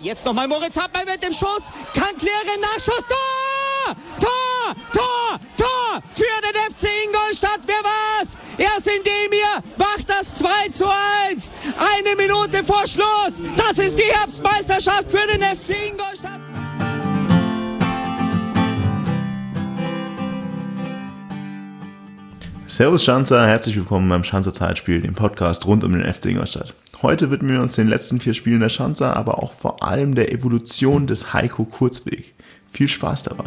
Jetzt nochmal Moritz Hartmann mit dem Schuss. Kann klären, Nachschuss. Tor! Tor! Tor! Tor! Für den FC Ingolstadt. Wer war's? Erst Indemir macht das 2:1. 1 Minute vor Schluss. Das ist die Herbstmeisterschaft für den FC Ingolstadt. Servus Schanzer, herzlich willkommen beim Schanzer Zeitspiel, dem Podcast rund um den FC Ingolstadt. Heute widmen wir uns den letzten 4 Spielen der Schanzer, aber auch vor allem der Evolution des Heiko Kurzweg. Viel Spaß dabei!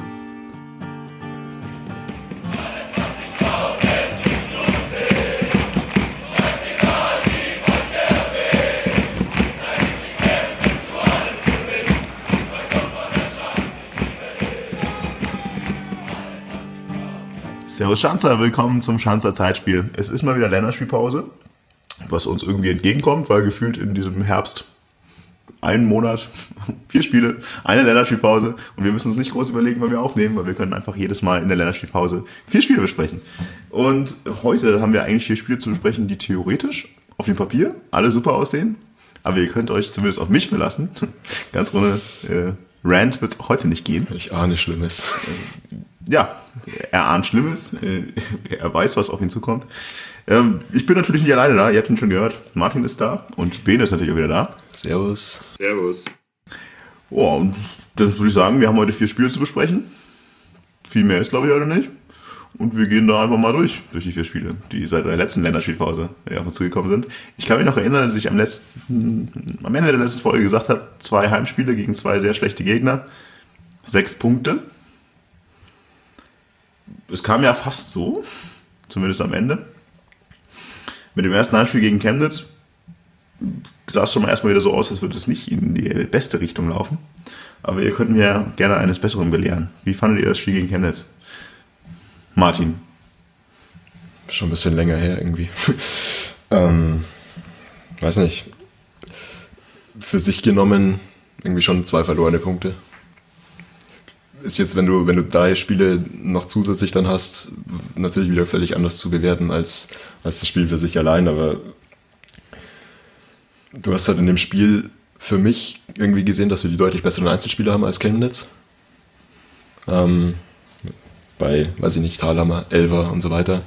Servus Schanzer, willkommen zum Schanzer Zeitspiel. Es ist mal wieder Länderspielpause, was uns irgendwie entgegenkommt, weil gefühlt in diesem Herbst 1 Monat, 4 Spiele, eine Länderspielpause und wir müssen uns nicht groß überlegen, wann wir aufnehmen, weil wir können einfach jedes Mal in der Länderspielpause 4 Spiele besprechen. Und heute haben wir eigentlich 4 Spiele zu besprechen, die theoretisch auf dem Papier alle super aussehen, aber ihr könnt euch zumindest auf mich verlassen. Ganz ohne Rant wird es auch heute nicht gehen. Ich ahne Schlimmes. Ja, er ahnt Schlimmes, er weiß, was auf ihn zukommt. Ich bin natürlich nicht alleine da, ihr habt ihn schon gehört. Martin ist da und Bene ist natürlich auch wieder da. Servus. Servus. Oh, und dann würde ich sagen, wir haben heute 4 Spiele zu besprechen. Viel mehr ist, glaube ich, heute nicht. Und wir gehen da einfach mal durch die 4 Spiele, die seit der letzten Länderspielpause auf uns zugekommen sind. Ich kann mich noch erinnern, dass ich am Ende der letzten Folge gesagt habe, 2 Heimspiele gegen 2 sehr schlechte Gegner, 6 Punkte. Es kam ja fast so, zumindest am Ende. Mit dem ersten Heimspiel gegen Chemnitz sah es schon mal erstmal wieder so aus, als würde es nicht in die beste Richtung laufen. Aber ihr könnt mir gerne eines Besseren belehren. Wie fandet ihr das Spiel gegen Chemnitz? Martin. Schon ein bisschen länger her irgendwie. Weiß nicht. Für sich genommen irgendwie schon 2 verlorene Punkte. Ist jetzt, wenn du 3 Spiele noch zusätzlich dann hast, natürlich wieder völlig anders zu bewerten als das Spiel für sich allein, aber du hast halt in dem Spiel für mich irgendwie gesehen, dass wir die deutlich besseren Einzelspieler haben als Chemnitz. Bei, weiß ich nicht, Thalhammer, Elver und so weiter.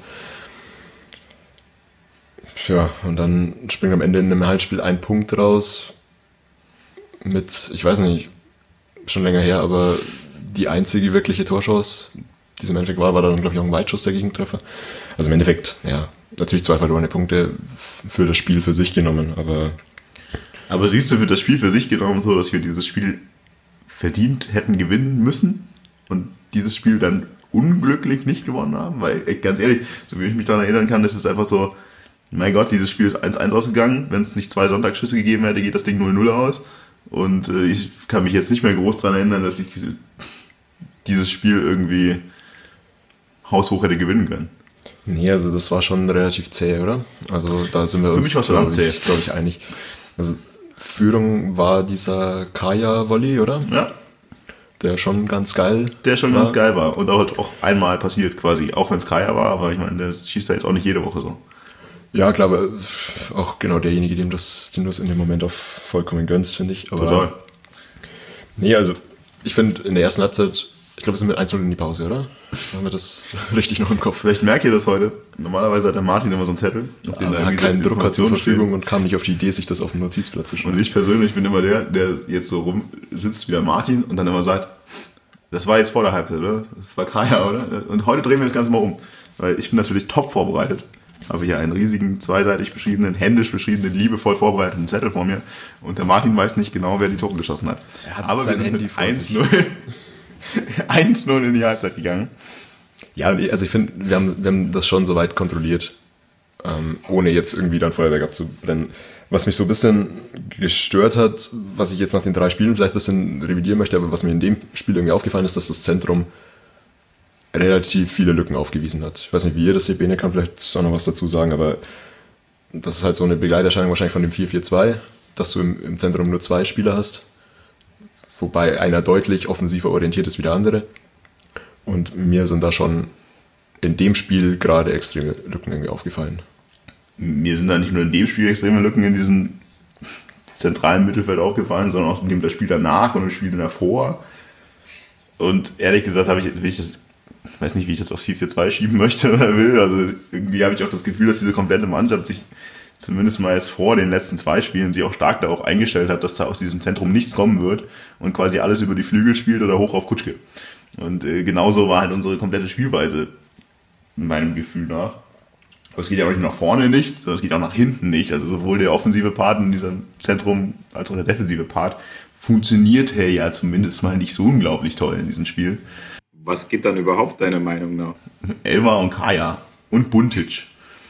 Ja, und dann springt am Ende in einem Halbspiel 1 Punkt raus mit, ich weiß nicht, schon länger her, aber die einzige wirkliche Torchance, die es im Endeffekt war dann, glaube ich, auch ein Weitschuss der Gegentreffer. Also im Endeffekt, ja, natürlich 2 verlorene Punkte für das Spiel für sich genommen, Aber siehst du für das Spiel für sich genommen so, dass wir dieses Spiel verdient hätten gewinnen müssen und dieses Spiel dann unglücklich nicht gewonnen haben? Weil, ganz ehrlich, so wie ich mich daran erinnern kann, ist es einfach so, mein Gott, dieses Spiel ist 1-1 ausgegangen, wenn es nicht 2 Sonntagsschüsse gegeben hätte, geht das Ding 0-0 aus. Und ich kann mich jetzt nicht mehr groß daran erinnern, dass ich dieses Spiel irgendwie haushoch hätte gewinnen können. Nee, also das war schon relativ zäh, oder? Also da sind wir Für uns, mich war es glaube ich, einig. Also Führung war dieser Kaya-Volley, oder? Ja. Der schon ganz geil Ganz geil war. Und auch einmal passiert quasi, auch wenn es Kaya war, aber ich meine, der schießt da jetzt auch nicht jede Woche so. Ja, klar, aber auch genau derjenige, dem du es in dem Moment auch vollkommen gönnst, finde ich. Aber total. Nee, also ich finde in der ersten Halbzeit, ich glaube, wir sind mit 1-0 in die Pause, oder? Haben wir das richtig noch im Kopf? Vielleicht merkt ihr das heute. Normalerweise hat der Martin immer so einen Zettel, auf den er hat keinen Drucker zur Verfügung und kam nicht auf die Idee, sich das auf dem Notizblatt zu schreiben. Und ich persönlich bin immer der jetzt so rum sitzt wie der Martin und dann immer sagt, das war jetzt vor der Halbzeit, oder? Das war Kaya, oder? Und heute drehen wir das Ganze mal um. Weil ich bin natürlich top vorbereitet. Habe hier einen riesigen, zweiseitig beschriebenen, händisch beschriebenen, liebevoll vorbereiteten Zettel vor mir. Und der Martin weiß nicht genau, wer die Tore geschossen hat. Aber wir sind mit 1-0 in die Halbzeit gegangen. Ja, also ich finde, wir haben das schon soweit kontrolliert, ohne jetzt irgendwie dann Feuerwerk abzubrennen. Was mich so ein bisschen gestört hat, was ich jetzt nach den 3 Spielen vielleicht ein bisschen revidieren möchte, aber was mir in dem Spiel irgendwie aufgefallen ist, dass das Zentrum relativ viele Lücken aufgewiesen hat. Ich weiß nicht, wie ihr das seht, Bene kann vielleicht auch noch was dazu sagen, aber das ist halt so eine Begleiterscheinung wahrscheinlich von dem 4-4-2, dass du im Zentrum nur 2 Spieler hast, wobei einer deutlich offensiver orientiert ist wie der andere. Und mir sind da schon in dem Spiel gerade extreme Lücken irgendwie aufgefallen. Mir sind da nicht nur in dem Spiel extreme Lücken in diesen zentralen Mittelfeld aufgefallen, sondern auch in dem Spiel danach und im Spiel davor. Und ehrlich gesagt weiß nicht, wie ich das auf 4-4-2 schieben möchte oder will. Also irgendwie habe ich auch das Gefühl, dass diese komplette Mannschaft sich zumindest mal jetzt vor den letzten 2 Spielen sich auch stark darauf eingestellt hat, dass da aus diesem Zentrum nichts kommen wird und quasi alles über die Flügel spielt oder hoch auf Kutschke. Und genauso war halt unsere komplette Spielweise meinem Gefühl nach. Aber es geht ja auch nicht nach vorne nicht, sondern es geht auch nach hinten nicht. Also sowohl der offensive Part in diesem Zentrum als auch der defensive Part funktioniert ja zumindest mal nicht so unglaublich toll in diesem Spiel. Was geht dann überhaupt deiner Meinung nach? Elmar und Kaya und Buntic.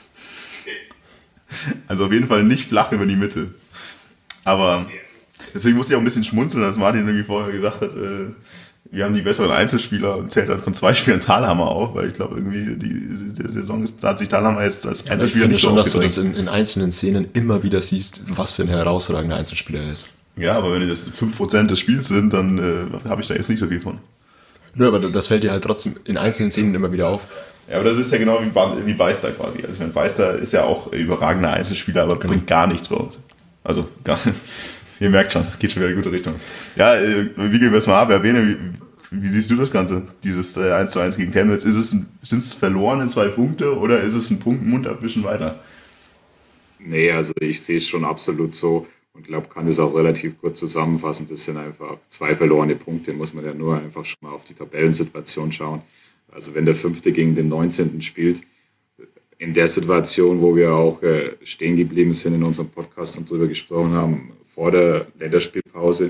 Also auf jeden Fall nicht flach über die Mitte. Aber deswegen musste ich auch ein bisschen schmunzeln, dass Martin irgendwie vorher gesagt hat, wir haben die besseren Einzelspieler und zählt dann von 2 Spielern Thalhammer auf, weil ich glaube irgendwie die Saison da hat sich Thalhammer jetzt als Einzelspieler nicht so schon, dass du aufgedrängt. das in einzelnen Szenen immer wieder siehst, was für ein herausragender Einzelspieler er ist. Ja, aber wenn das 5% des Spiels sind, dann habe ich da jetzt nicht so viel von. Nö, aber das fällt dir halt trotzdem in einzelnen Szenen immer wieder auf. Ja, aber das ist ja genau wie Beister quasi. Also ich meine, Beister ist ja auch überragender Einzelspieler, aber bringt gar nichts bei uns. Also, ihr merkt schon, es geht schon wieder in die gute Richtung. Ja, wie gehen wir es mal ab? Erwähne, wie siehst du das Ganze? Dieses 1:1 gegen Chemnitz. Sind es verlorene 2 Punkte oder ist es ein Punkt Mund abwischen weiter? Nee, also ich sehe es schon absolut so und glaube, kann es auch relativ kurz zusammenfassen. Das sind einfach 2 verlorene Punkte, muss man ja nur einfach schon mal auf die Tabellensituation schauen. Also wenn der 5. gegen den 19. spielt, in der Situation, wo wir auch stehen geblieben sind in unserem Podcast und darüber gesprochen haben, vor der Länderspielpause,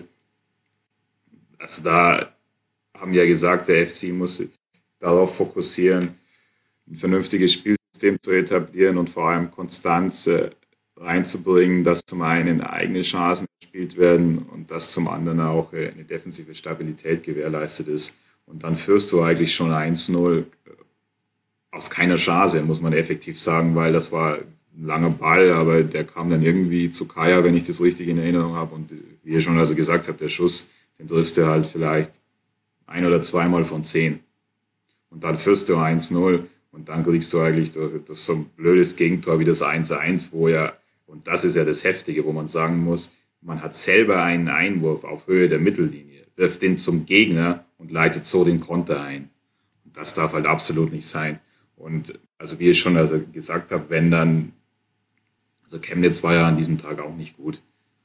also da haben wir ja gesagt, der FC muss sich darauf fokussieren, ein vernünftiges Spielsystem zu etablieren und vor allem Konstanz reinzubringen, dass zum einen eigene Chancen gespielt werden und dass zum anderen auch eine defensive Stabilität gewährleistet ist. Und dann führst du eigentlich schon 1:0 aus keiner Chance, muss man effektiv sagen, weil das war ein langer Ball, aber der kam dann irgendwie zu Kaya, wenn ich das richtig in Erinnerung habe. Und wie ihr schon also gesagt habt, der Schuss, den triffst du halt vielleicht 1 oder 2 Mal von 10. Und dann führst du 1:0 und dann kriegst du eigentlich durch so ein blödes Gegentor wie das 1:1, wo ja, und das ist ja das Heftige, wo man sagen muss, man hat selber einen Einwurf auf Höhe der Mittellinie, wirft den zum Gegner und leitet so den Konter ein. Und das darf halt absolut nicht sein. Und also wie ich schon also gesagt habe, wenn dann, also Chemnitz war ja an diesem Tag auch nicht gut.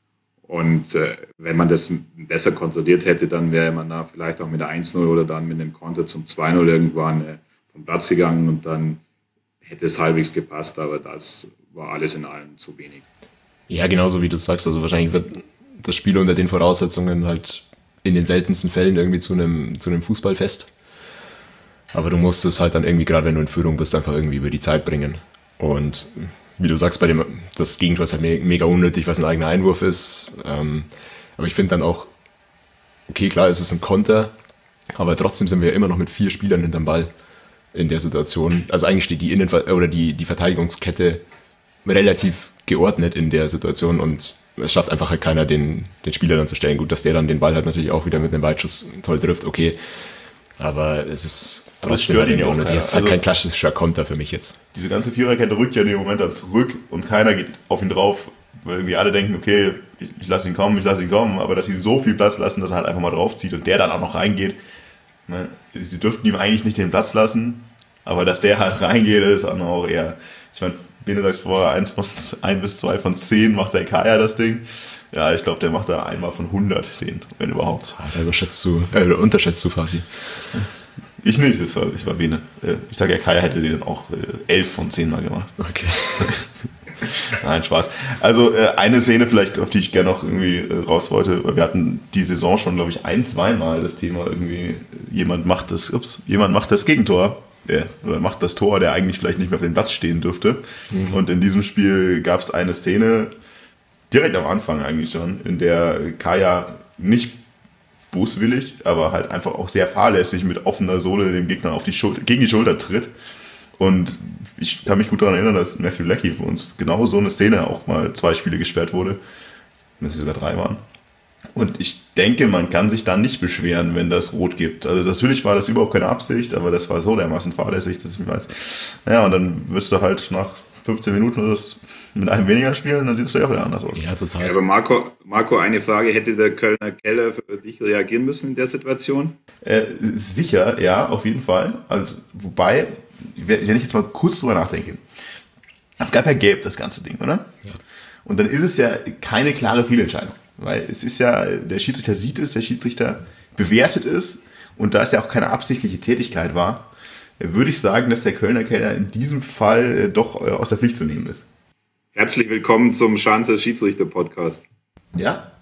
Und wenn man das besser kontrolliert hätte, dann wäre man da vielleicht auch mit der 1:0 oder dann mit einem Konter zum 2:0 irgendwann vom Platz gegangen und dann hätte es halbwegs gepasst, aber das war alles in allem zu wenig. Ja, genauso wie du sagst, also wahrscheinlich wird das Spiel unter den Voraussetzungen halt in den seltensten Fällen irgendwie zu einem Fußballfest. Aber du musst es halt dann irgendwie, gerade wenn du in Führung bist, einfach irgendwie über die Zeit bringen. Und wie du sagst, das Gegentor ist halt mega unnötig, was ein eigener Einwurf ist. Aber ich finde dann auch, okay, klar, es ist ein Konter, aber trotzdem sind wir immer noch mit 4 Spielern hinterm Ball in der Situation. Also eigentlich steht die Verteidigungskette relativ geordnet in der Situation und es schafft einfach halt keiner, den Spieler dann zu stellen. Gut, dass der dann den Ball halt natürlich auch wieder mit einem Weitschuss toll trifft, okay. Aber es ist trotzdem stört ihn ja auch keiner. Es ist halt kein klassischer Konter für mich jetzt. Diese ganze Viererkette rückt ja in dem Moment dann zurück und keiner geht auf ihn drauf, weil irgendwie alle denken, okay, ich lasse ihn kommen, aber dass sie ihm so viel Platz lassen, dass er halt einfach mal draufzieht und der dann auch noch reingeht. Ne? Sie dürften ihm eigentlich nicht den Platz lassen, aber dass der halt reingeht, ist dann auch eher, ich meine, Benedakt vorher 1 bis 2 von 10 macht der Kaya das Ding. Ja, ich glaube, der macht da einmal von 100 den, wenn überhaupt. Da unterschätzt du Fatih. Ich nicht, ich war Bene. Ich sage ja, Kaya hätte den auch 11 von 10 mal gemacht. Okay. Nein, Spaß. Also eine Szene vielleicht, auf die ich gerne noch irgendwie raus wollte. Wir hatten die Saison schon, glaube ich, 1-2 Mal das Thema irgendwie, jemand macht das Gegentor. Oder macht das Tor, der eigentlich vielleicht nicht mehr auf dem Platz stehen dürfte. Mhm. Und in diesem Spiel gab es eine Szene, direkt am Anfang eigentlich schon, in der Kaya nicht boswillig, aber halt einfach auch sehr fahrlässig mit offener Sohle dem Gegner gegen die Schulter tritt. Und ich kann mich gut daran erinnern, dass Matthew Leckie für uns genau so eine Szene auch mal 2 Spiele gesperrt wurde. Dass es sogar 3 waren. Und ich denke, man kann sich da nicht beschweren, wenn das Rot gibt. Also natürlich war das überhaupt keine Absicht, aber das war so dermaßen fahrlässig, dass ich weiß. Ja, und dann wirst du halt nach 15 Minuten oder das mit einem weniger spielen, dann sieht es vielleicht auch wieder anders aus. Ja, total. Ja, aber Marco, eine Frage, hätte der Kölner Keller für dich reagieren müssen in der Situation? Sicher, ja, auf jeden Fall. Also, wobei, wenn ich jetzt mal kurz drüber nachdenke, es gab ja gelb, das ganze Ding, oder? Ja. Und dann ist es ja keine klare Fehlentscheidung. Weil es ist ja, der Schiedsrichter sieht es, der Schiedsrichter bewertet es und da es ja auch keine absichtliche Tätigkeit war, würde ich sagen, dass der Kölner Keller in diesem Fall doch aus der Pflicht zu nehmen ist. Herzlich willkommen zum Schanzer Schiedsrichter-Podcast. Ja,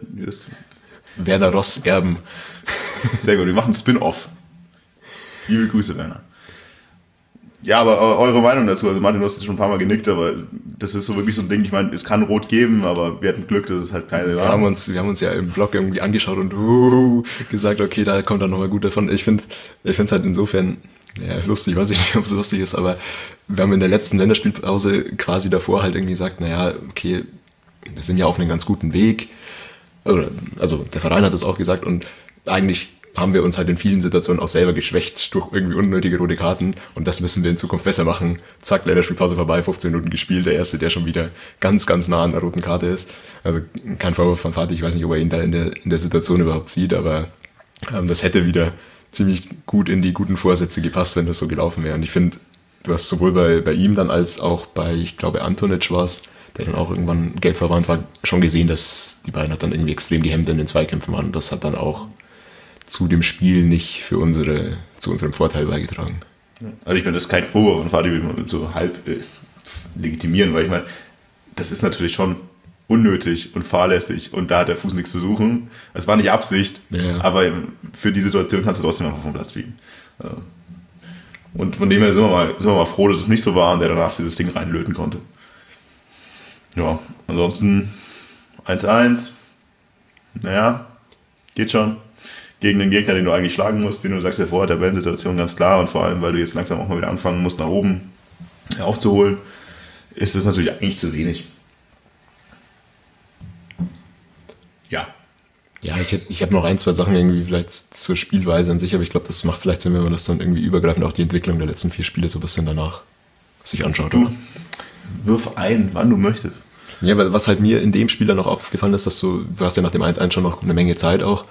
Werner Ross erben. Sehr gut, wir machen Spin-Off. Liebe Grüße, Werner. Ja, aber eure Meinung dazu, also Martin, du hast schon ein paar Mal genickt, aber das ist so wirklich so ein Ding, ich meine, es kann Rot geben, aber wir hatten Glück, dass es halt keine war. Wir haben uns ja im Blog irgendwie angeschaut und gesagt, okay, da kommt dann nochmal gut davon. Ich finde es halt insofern lustig, weiß ich nicht, ob es lustig ist, aber wir haben in der letzten Länderspielpause quasi davor halt irgendwie gesagt, naja, okay, wir sind ja auf einem ganz guten Weg. Also der Verein hat das auch gesagt und eigentlich haben wir uns halt in vielen Situationen auch selber geschwächt durch irgendwie unnötige rote Karten und das müssen wir in Zukunft besser machen. Zack, Länderspielpause vorbei, 15 Minuten gespielt, der Erste, der schon wieder ganz, ganz nah an der roten Karte ist. Also kein Vorwurf von Fatih, ich weiß nicht, ob er ihn da in der Situation überhaupt sieht, aber das hätte wieder ziemlich gut in die guten Vorsätze gepasst, wenn das so gelaufen wäre. Und ich finde, du hast sowohl bei ihm dann als auch bei, ich glaube, Antonic war es, der dann auch irgendwann gelb verwandt war, schon gesehen, dass die beiden halt dann irgendwie extrem gehemmt in den Zweikämpfen waren. Und das hat dann auch zu dem Spiel nicht zu unserem Vorteil beigetragen. Also ich meine, das ist kein Vorwurf und Fatih will so halb legitimieren, weil ich meine, das ist natürlich schon unnötig und fahrlässig und da hat der Fuß nichts zu suchen. Es war nicht Absicht, aber für die Situation kannst du trotzdem einfach vom Platz fliegen. Und von dem her sind wir mal froh, dass es nicht so war und der danach dieses Ding reinlöten konnte. Ja, ansonsten 1-1. Naja, geht schon. Gegen den Gegner, den du eigentlich schlagen musst, wie du sagst ja vorher, der Tabellensituation ganz klar und vor allem, weil du jetzt langsam auch mal wieder anfangen musst, nach oben aufzuholen, ist es natürlich eigentlich zu wenig. Ja. Ja, ich hab noch ein, zwei Sachen irgendwie vielleicht zur Spielweise an sich, aber ich glaube, das macht vielleicht Sinn, wenn man das dann irgendwie übergreifend auch die Entwicklung der letzten 4 Spiele so ein bisschen danach sich anschaut. Du wirf ein, wann du möchtest. Ja, weil was halt mir in dem Spiel dann noch aufgefallen ist, dass du hast ja nach dem 1-1 schon noch eine Menge Zeit auch.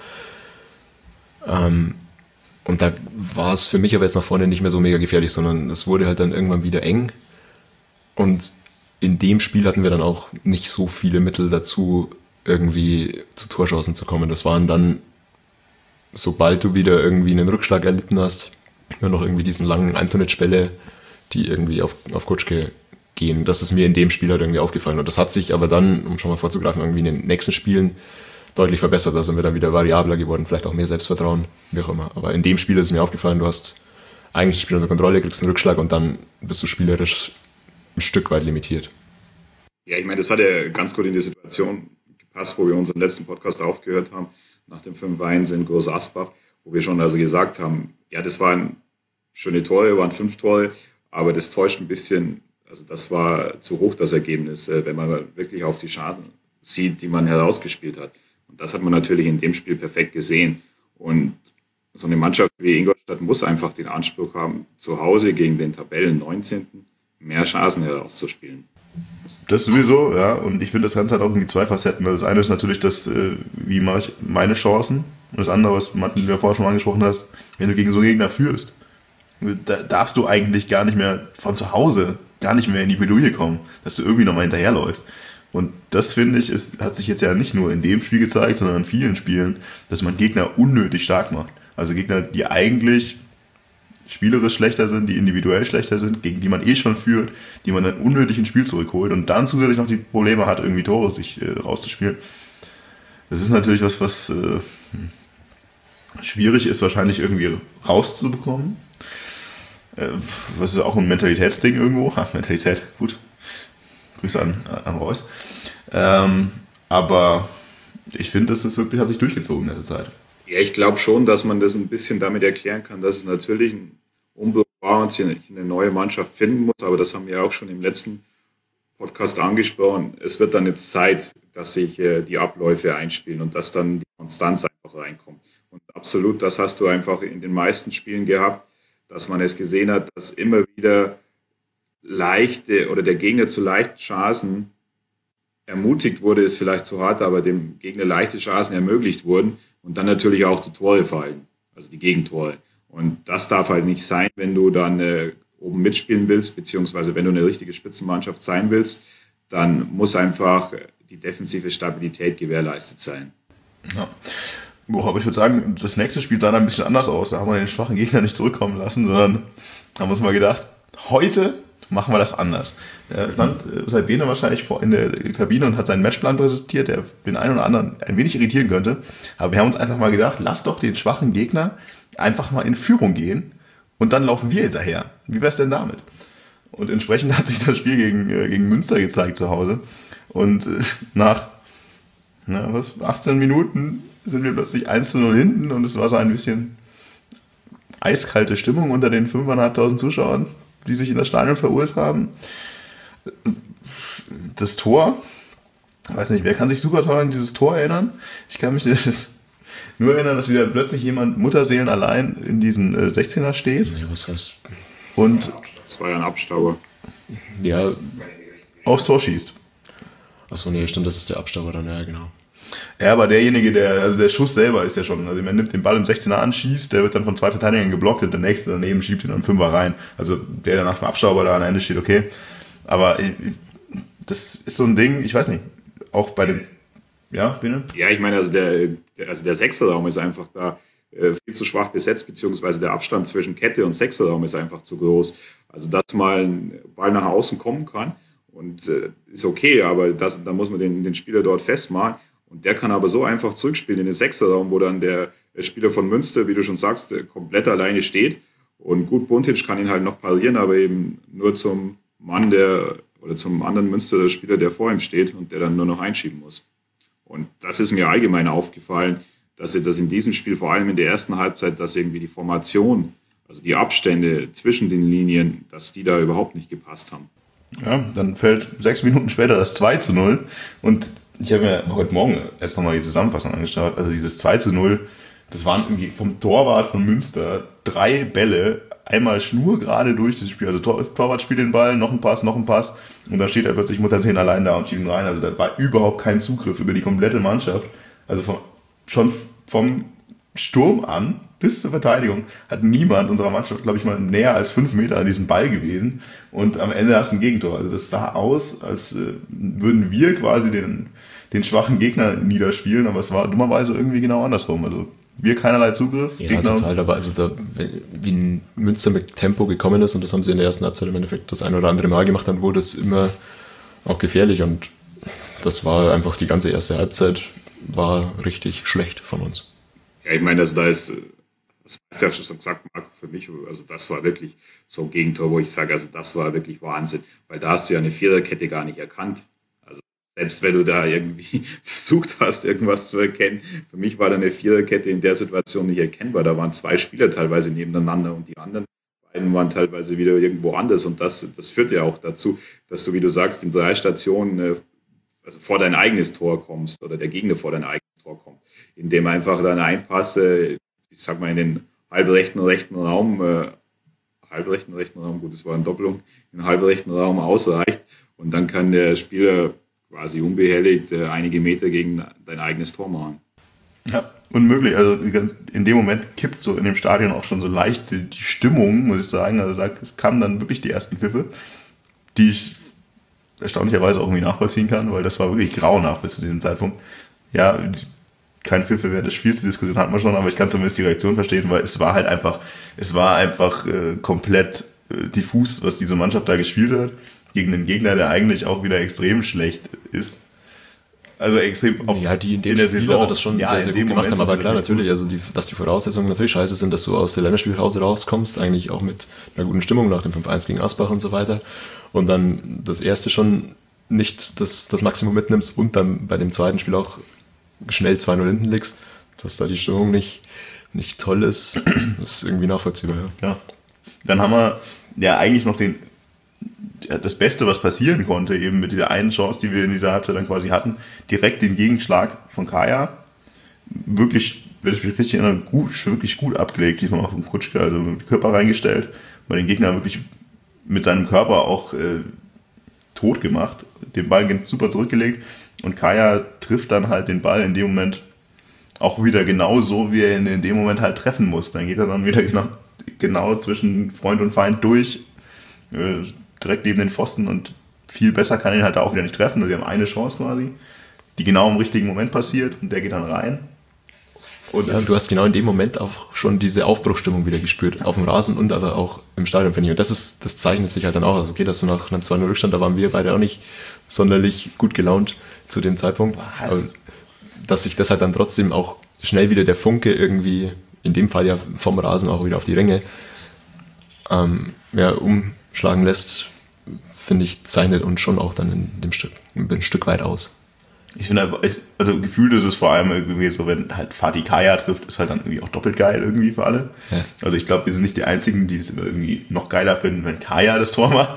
Und da war es für mich aber jetzt nach vorne nicht mehr so mega gefährlich, sondern es wurde halt dann irgendwann wieder eng. Und in dem Spiel hatten wir dann auch nicht so viele Mittel dazu, irgendwie zu Torchancen zu kommen. Das waren dann, sobald du wieder irgendwie einen Rückschlag erlitten hast, nur noch irgendwie diesen langen Antonic-Bälle, die irgendwie auf Kutschke gehen. Das ist mir in dem Spiel halt irgendwie aufgefallen. Und das hat sich aber dann, um schon mal vorzugreifen, irgendwie in den nächsten Spielen deutlich verbessert. Da sind wir dann wieder variabler geworden, vielleicht auch mehr Selbstvertrauen, wie auch immer. Aber in dem Spiel ist es mir aufgefallen, du hast eigentlich das Spiel unter Kontrolle, kriegst einen Rückschlag und dann bist du spielerisch ein Stück weit limitiert. Ja, ich meine, das hat ja ganz gut in die Situation gepasst, wo wir unseren letzten Podcast aufgehört haben, nach dem 5-1 in Groß Asbach, wo wir schon also gesagt haben, ja, das waren schöne Tore, waren 5 Tore, aber das täuscht ein bisschen, also das war zu hoch, das Ergebnis, wenn man wirklich auf die Chancen sieht, die man herausgespielt hat. Und das hat man natürlich in dem Spiel perfekt gesehen. Und so eine Mannschaft wie Ingolstadt muss einfach den Anspruch haben, zu Hause gegen den Tabellen 19. mehr Chancen herauszuspielen. Das sowieso, ja. Und ich finde, das Ganze hat auch irgendwie 2 Facetten. Das eine ist natürlich das, wie mache ich meine Chancen. Und das andere, was Martin, du ja vorher schon mal angesprochen hast, wenn du gegen so einen Gegner führst, da darfst du eigentlich gar nicht mehr von zu Hause, gar nicht mehr in die Bredouille kommen, dass du irgendwie nochmal hinterherläufst. Und das, finde ich, hat sich jetzt ja nicht nur in dem Spiel gezeigt, sondern in vielen Spielen, dass man Gegner unnötig stark macht. Also Gegner, die eigentlich spielerisch schlechter sind, die individuell schlechter sind, gegen die man eh schon führt, die man dann unnötig ins Spiel zurückholt und dann zusätzlich noch die Probleme hat, irgendwie Tore sich rauszuspielen. Das ist natürlich was schwierig ist, wahrscheinlich irgendwie rauszubekommen. Was ist auch ein Mentalitätsding irgendwo. Mentalität, gut. Grüße an Reus. Aber ich finde, das wirklich hat sich durchgezogen in der Zeit. Ja, ich glaube schon, dass man das ein bisschen damit erklären kann, dass es natürlich ein Umbruch war und sich eine neue Mannschaft finden muss. Aber das haben wir auch schon im letzten Podcast angesprochen. Es wird dann jetzt Zeit, dass sich die Abläufe einspielen und dass dann die Konstanz einfach reinkommt. Und absolut, das hast du einfach in den meisten Spielen gehabt, dass man es gesehen hat, dass immer wieder leichte oder der Gegner zu leichten Chancen ermutigt wurde, ist vielleicht zu hart, aber dem Gegner leichte Chancen ermöglicht wurden und dann natürlich auch die Tore fallen, also die Gegentore. Und das darf halt nicht sein, wenn du dann oben mitspielen willst, beziehungsweise wenn du eine richtige Spitzenmannschaft sein willst, dann muss einfach die defensive Stabilität gewährleistet sein. Ja. Boah, aber ich würde sagen, das nächste Spiel sah dann ein bisschen anders aus. Da haben wir den schwachen Gegner nicht zurückkommen lassen, sondern haben uns mal gedacht, heute machen wir das anders. Der stand seit Bene wahrscheinlich in der Kabine und hat seinen Matchplan präsentiert, der den einen oder anderen ein wenig irritieren könnte. Aber wir haben uns einfach mal gedacht, lass doch den schwachen Gegner einfach mal in Führung gehen und dann laufen wir hinterher. Wie wär's denn damit? Und entsprechend hat sich das Spiel gegen Münster gezeigt zu Hause. Und nach 18 Minuten sind wir plötzlich 1:0 hinten und es war so ein bisschen eiskalte Stimmung unter den 5.500 Zuschauern, die sich in das Stadion verirrt haben. Das Tor, weiß nicht, wer kann sich super toll an dieses Tor erinnern? Ich kann mich nur erinnern, dass wieder plötzlich jemand Mutterseelen allein in diesem 16er steht. Ja, was heißt? Und Das war ja ein Abstauber. Ja, aufs Tor schießt. achso, nee, stimmt, das ist der Abstauber dann, ja, genau. Ja, aber derjenige, der Schuss selber ist ja schon, also man nimmt den Ball im 16er an, schießt, der wird dann von 2 Verteidigern geblockt und der nächste daneben schiebt ihn dann 5er rein. Also der nach dem Abstauber da am Ende steht, okay. Aber das ist so ein Ding, ich weiß nicht, auch bei den, ja, Bene? Ja, ich meine, also der Sechserraum ist einfach da viel zu schwach besetzt, beziehungsweise der Abstand zwischen Kette und Sechserraum ist einfach zu groß. Also, dass mal ein Ball nach außen kommen kann und ist okay, aber da muss man den Spieler dort festmachen. Und der kann aber so einfach zurückspielen in den Sechserraum, wo dann der Spieler von Münster, wie du schon sagst, komplett alleine steht. Und gut, Buntic kann ihn halt noch parieren, aber eben nur zum Mann, oder zum anderen Münster-Spieler, der vor ihm steht und der dann nur noch einschieben muss. Und das ist mir allgemein aufgefallen, dass in diesem Spiel, vor allem in der ersten Halbzeit, dass irgendwie die Formation, also die Abstände zwischen den Linien, dass die da überhaupt nicht gepasst haben. Ja, dann fällt 6 Minuten später das 2:0 und ich habe mir heute Morgen erst nochmal die Zusammenfassung angeschaut. Also dieses 2:0, das waren irgendwie vom Torwart von Münster 3 Bälle, einmal schnurgerade durch das Spiel. Also Torwart spielt den Ball, noch ein Pass und dann steht er plötzlich Muttersehen allein da und schiebt ihn rein. Also da war überhaupt kein Zugriff über die komplette Mannschaft. Also schon vom Sturm an bis zur Verteidigung hat niemand unserer Mannschaft, glaube ich, mal näher als 5 Meter an diesem Ball gewesen. Und am Ende hast du ein Gegentor. Also das sah aus, als würden wir quasi den schwachen Gegner niederspielen, aber es war dummerweise irgendwie genau andersrum. Also wir keinerlei Zugriff. Ja, Gegner total, aber also wie Münster mit Tempo gekommen ist und das haben sie in der ersten Halbzeit im Endeffekt das ein oder andere Mal gemacht, dann wurde es immer auch gefährlich und das war einfach die ganze erste Halbzeit war richtig schlecht von uns. Ja, ich meine, also das hast du ja schon gesagt, Marco, für mich, also das war wirklich so ein Gegentor, wo ich sage, also das war wirklich Wahnsinn, weil da hast du ja eine Viererkette gar nicht erkannt. Also selbst wenn du da irgendwie versucht hast, irgendwas zu erkennen, für mich war da eine Viererkette in der Situation nicht erkennbar. Da waren 2 Spieler teilweise nebeneinander und die anderen beiden waren teilweise wieder irgendwo anders und das führt ja auch dazu, dass du, wie du sagst, in 3 Stationen also vor dein eigenes Tor kommst oder der Gegner vor dein eigenes Tor kommt, indem einfach dann ein Pass, ich sag mal in den halbrechten Raum, gut, das war eine Doppelung, in den halbrechten Raum ausreicht und dann kann der Spieler quasi unbehelligt einige Meter gegen dein eigenes Tor machen. Ja, unmöglich. Also in dem Moment kippt so in dem Stadion auch schon so leicht die Stimmung, muss ich sagen. Also da kamen dann wirklich die ersten Pfiffe, die ich erstaunlicherweise auch irgendwie nachvollziehen kann, weil das war wirklich grauenhaft bis zu diesem Zeitpunkt. Ja, kein Pfiffe während des Spiels, die Diskussion hatten wir schon, aber ich kann zumindest die Reaktion verstehen, weil es war einfach komplett diffus, was diese Mannschaft da gespielt hat, gegen einen Gegner, der eigentlich auch wieder extrem schlecht ist. Also extrem auch ja, die in der Spiel Saison. aber das schon sehr, sehr gut gemacht haben, aber klar, natürlich, also dass die Voraussetzungen natürlich scheiße sind, dass du aus der Länderspielpause rauskommst, eigentlich auch mit einer guten Stimmung nach dem 5-1 gegen Asbach und so weiter und dann das erste schon nicht das Maximum mitnimmst und dann bei dem zweiten Spiel auch schnell 2-0 hinten liegst, dass da die Stimmung nicht toll ist, ist irgendwie nachvollziehbar. Ja. Dann haben wir ja eigentlich noch das Beste, was passieren konnte, eben mit dieser einen Chance, die wir in dieser Halbzeit dann quasi hatten, direkt den Gegenschlag von Kaya. Wirklich, wenn ich mich richtig erinnere, wirklich gut abgelegt, diesmal auf dem Kutschke, also mit dem Körper reingestellt, bei den Gegnern wirklich mit seinem Körper auch tot gemacht, den Ball super zurückgelegt und Kaya trifft dann halt den Ball in dem Moment auch wieder genau so, wie er ihn in dem Moment halt treffen muss. Dann geht er dann wieder genau zwischen Freund und Feind durch, direkt neben den Pfosten und viel besser kann ihn halt da auch wieder nicht treffen. Also wir haben eine Chance quasi, die genau im richtigen Moment passiert und der geht dann rein. Und du hast genau in dem Moment auch schon diese Aufbruchstimmung wieder gespürt, auf dem Rasen und aber auch im Stadion, finde ich. Und das zeichnet sich halt dann auch aus. Okay, dass du nach einem 2-0 Rückstand, da waren wir beide auch nicht sonderlich gut gelaunt zu dem Zeitpunkt. Aber dass sich das halt dann trotzdem auch schnell wieder der Funke irgendwie, in dem Fall ja vom Rasen auch wieder auf die Ränge, umschlagen lässt, finde ich, zeichnet uns schon auch dann in dem Stück ein Stück weit aus. Ich finde, also gefühlt ist es vor allem irgendwie so, wenn halt Fatih Kaya trifft, ist halt dann irgendwie auch doppelt geil irgendwie für alle. Ja. Also ich glaube, wir sind nicht die Einzigen, die es irgendwie noch geiler finden, wenn Kaya das Tor macht.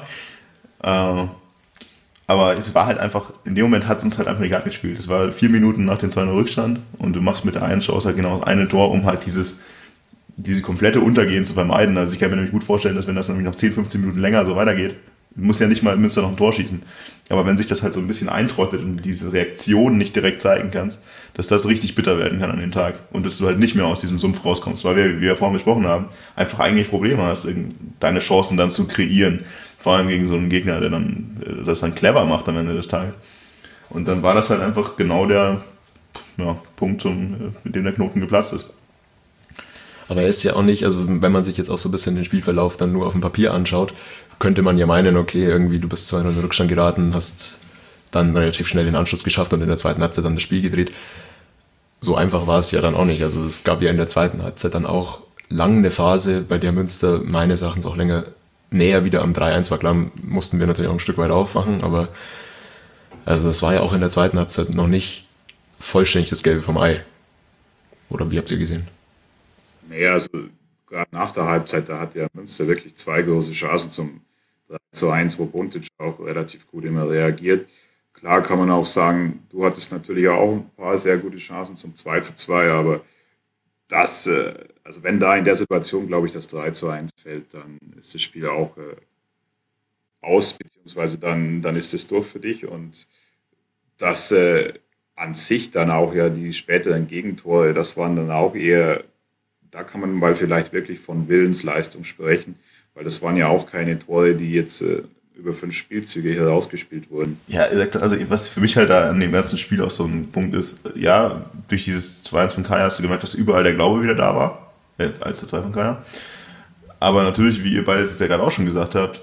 Aber es war halt einfach, in dem Moment hat es uns halt einfach egal gespielt. Es war 4 Minuten nach dem 2-0 Rückstand und du machst mit der einen Chance halt genau das eine Tor, um halt diese komplette Untergehen zu vermeiden. Also ich kann mir nämlich gut vorstellen, dass wenn das nämlich noch 10, 15 Minuten länger so weitergeht, muss ja nicht mal Münster noch ein Tor schießen. Aber wenn sich das halt so ein bisschen eintrottet und diese Reaktion nicht direkt zeigen kannst, dass das richtig bitter werden kann an den Tag und dass du halt nicht mehr aus diesem Sumpf rauskommst, weil wir, wie wir vorhin besprochen haben, einfach eigentlich Probleme hast, deine Chancen dann zu kreieren. Vor allem gegen so einen Gegner, der dann das dann clever macht am Ende des Tages. Und dann war das halt einfach genau der Punkt, mit dem der Knoten geplatzt ist. Aber er ist ja auch nicht, also wenn man sich jetzt auch so ein bisschen den Spielverlauf dann nur auf dem Papier anschaut, könnte man ja meinen, okay, irgendwie du bist 2-0 in den Rückstand geraten, hast dann relativ schnell den Anschluss geschafft und in der zweiten Halbzeit dann das Spiel gedreht. So einfach war es ja dann auch nicht. Also es gab ja in der zweiten Halbzeit dann auch lang eine Phase, bei der Münster meines Erachtens auch länger näher wieder am 3-1 war. Klar, mussten wir natürlich auch ein Stück weit aufmachen, aber also das war ja auch in der zweiten Halbzeit noch nicht vollständig das Gelbe vom Ei. Oder wie habt ihr gesehen? Naja, also gerade nach der Halbzeit, da hat ja Münster wirklich 2 große Chancen zum 3-1, wo Buntic auch relativ gut immer reagiert. Klar kann man auch sagen, du hattest natürlich auch ein paar sehr gute Chancen zum 2-2, aber das, also wenn da in der Situation, glaube ich, das 3-1 fällt, dann ist das Spiel auch aus, beziehungsweise dann ist es durch für dich und das an sich dann auch ja die späteren Gegentore, das waren dann auch eher, da kann man mal vielleicht wirklich von Willensleistung sprechen, weil das waren ja auch keine Tore, die jetzt über 5 Spielzüge herausgespielt wurden. Ja, also was für mich halt da an dem ganzen Spiel auch so ein Punkt ist, ja, durch dieses 2-1 von Kaya hast du gemerkt, dass überall der Glaube wieder da war, als der 2 von Kaya. Aber natürlich, wie ihr beide es ja gerade auch schon gesagt habt,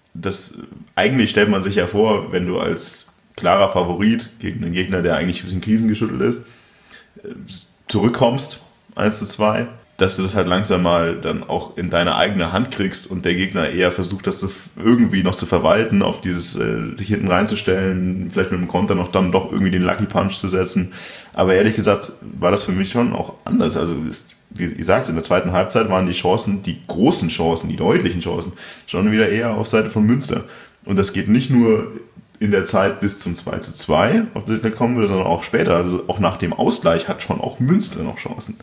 eigentlich stellt man sich ja vor, wenn du als klarer Favorit gegen einen Gegner, der eigentlich ein bisschen krisengeschüttelt ist, zurückkommst, 1-2, dass du das halt langsam mal dann auch in deine eigene Hand kriegst und der Gegner eher versucht, das irgendwie noch zu verwalten, auf dieses sich hinten reinzustellen, vielleicht mit dem Konter noch dann doch irgendwie den Lucky Punch zu setzen. Aber ehrlich gesagt war das für mich schon auch anders. Also wie ihr sagt, in der zweiten Halbzeit waren die Chancen, die großen Chancen, die deutlichen Chancen, schon wieder eher auf Seite von Münster. Und das geht nicht nur in der Zeit bis zum 2-2, auf das wir kommen würde, sondern auch später. Also auch nach dem Ausgleich hat schon auch Münster noch Chancen.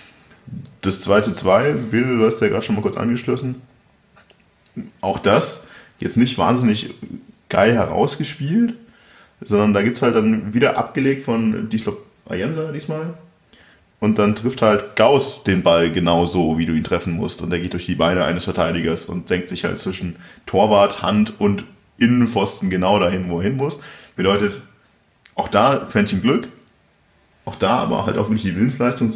Das 2-2, du hast ja gerade schon mal kurz angeschlossen, auch das jetzt nicht wahnsinnig geil herausgespielt, sondern da gibt es halt dann wieder abgelegt von, ich glaube, Ayensa diesmal. Und dann trifft halt Gauss den Ball genau so, wie du ihn treffen musst. Und der geht durch die Beine eines Verteidigers und senkt sich halt zwischen Torwart, Hand und Innenpfosten genau dahin, wo er hin muss. Bedeutet, auch da Quäntchen Glück, auch da aber halt auch wirklich die Willensleistung.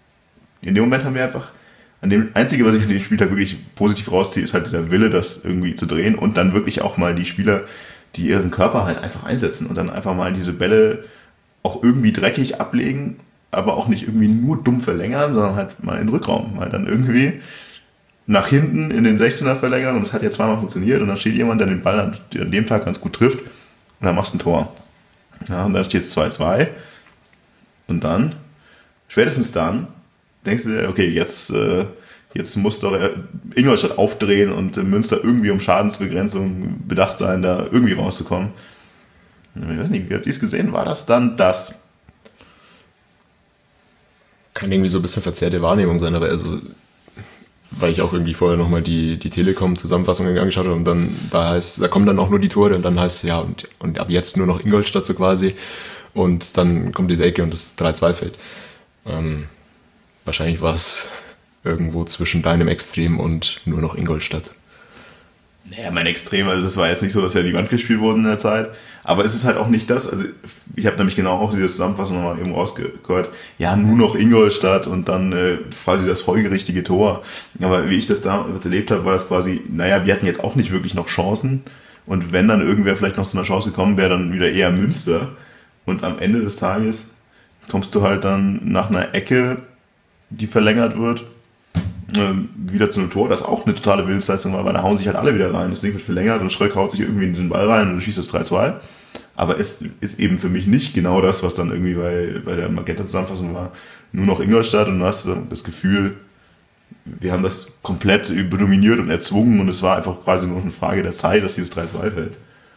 In dem Moment haben wir einfach, Einzige, was ich an dem Spieltag wirklich positiv rausziehe, ist halt dieser Wille, das irgendwie zu drehen und dann wirklich auch mal die Spieler, die ihren Körper halt einfach einsetzen und dann einfach mal diese Bälle auch irgendwie dreckig ablegen, aber auch nicht irgendwie nur dumm verlängern, sondern halt mal in den Rückraum, mal dann irgendwie nach hinten in den 16er verlängern und das hat ja zweimal funktioniert und dann steht jemand, der den Ball an dem Tag ganz gut trifft und dann machst du ein Tor. Ja, und dann steht es 2-2 und dann, spätestens dann, denkst du dir, okay, jetzt muss doch Ingolstadt aufdrehen und Münster irgendwie um Schadensbegrenzung bedacht sein, da irgendwie rauszukommen. Ich weiß nicht, wie habt ihr es gesehen? War das dann das? Kann irgendwie so ein bisschen verzerrte Wahrnehmung sein, aber also weil ich auch irgendwie vorher nochmal die Telekom-Zusammenfassung angeschaut habe und dann da kommen dann auch nur die Tore und dann heißt es ja und ab jetzt nur noch Ingolstadt so quasi und dann kommt diese Ecke und das 3-2 fällt. Wahrscheinlich war es irgendwo zwischen deinem Extrem und nur noch Ingolstadt. Naja, mein Extrem, also es war jetzt nicht so, dass wir an die Wand gespielt wurden in der Zeit, aber es ist halt auch nicht das, also ich habe nämlich genau auch diese Zusammenfassung nochmal eben rausgehört, ja, nur noch Ingolstadt und dann quasi das folgerichtige Tor, aber wie ich das damals erlebt habe, war das quasi, naja, wir hatten jetzt auch nicht wirklich noch Chancen und wenn dann irgendwer vielleicht noch zu einer Chance gekommen wäre, dann wieder eher Münster und am Ende des Tages kommst du halt dann nach einer Ecke, die verlängert wird, wieder zu einem Tor, das auch eine totale Willensleistung war, weil da hauen sich halt alle wieder rein. Das Ding wird verlängert und Schröck haut sich irgendwie in den Ball rein und du schießt das 3-2. Aber es ist eben für mich nicht genau das, was dann irgendwie bei der Magenta-Zusammenfassung war. Nur noch Ingolstadt und du hast das Gefühl, wir haben das komplett dominiert und erzwungen und es war einfach quasi nur eine Frage der Zeit, dass dieses 3-2 fällt.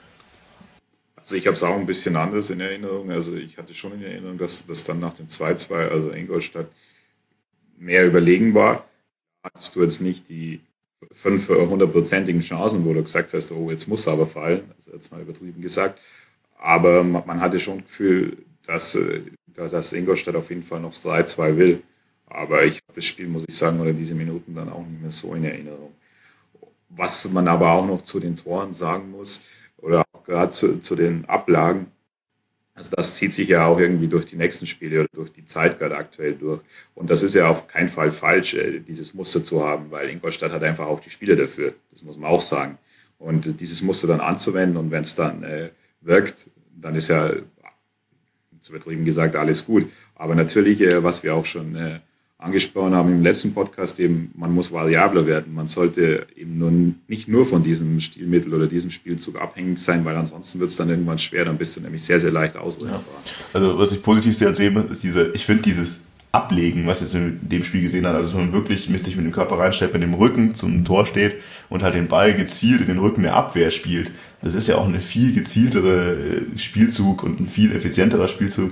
Also ich habe es auch ein bisschen anders in Erinnerung. Also ich hatte schon in Erinnerung, dass das dann nach dem 2-2, also Ingolstadt, mehr überlegen war. Hattest du jetzt nicht die 500-prozentigen Chancen, wo du gesagt hast, oh, jetzt muss es aber fallen, also jetzt mal übertrieben gesagt. Aber man hatte schon das Gefühl, dass Ingolstadt auf jeden Fall noch das 3-2 will. Aber ich habe das Spiel, muss ich sagen, oder diese Minuten dann auch nicht mehr so in Erinnerung. Was man aber auch noch zu den Toren sagen muss, oder auch gerade zu den Ablagen, also das zieht sich ja auch irgendwie durch die nächsten Spiele oder durch die Zeit gerade aktuell durch. Und das ist ja auf keinen Fall falsch, dieses Muster zu haben, weil Ingolstadt hat einfach auch die Spieler dafür. Das muss man auch sagen. Und dieses Muster dann anzuwenden und wenn es dann wirkt, dann ist ja, zu übertrieben gesagt, alles gut. Aber natürlich, was wir auch schon angesprochen haben im letzten Podcast, eben, man muss variabler werden. Man sollte eben nicht nur von diesem Stilmittel oder diesem Spielzug abhängig sein, weil ansonsten wird es dann irgendwann schwer, dann bist du nämlich sehr, sehr leicht ausrechenbar. Ja. Also was ich positiv sehe als eben, ist ich finde dieses Ablegen, was jetzt in dem Spiel gesehen hat, also dass man wirklich sich mit dem Körper reinstellt, mit dem Rücken zum Tor steht und halt den Ball gezielt in den Rücken der Abwehr spielt. Das ist ja auch eine viel gezieltere Spielzug und ein viel effektiverer Spielzug,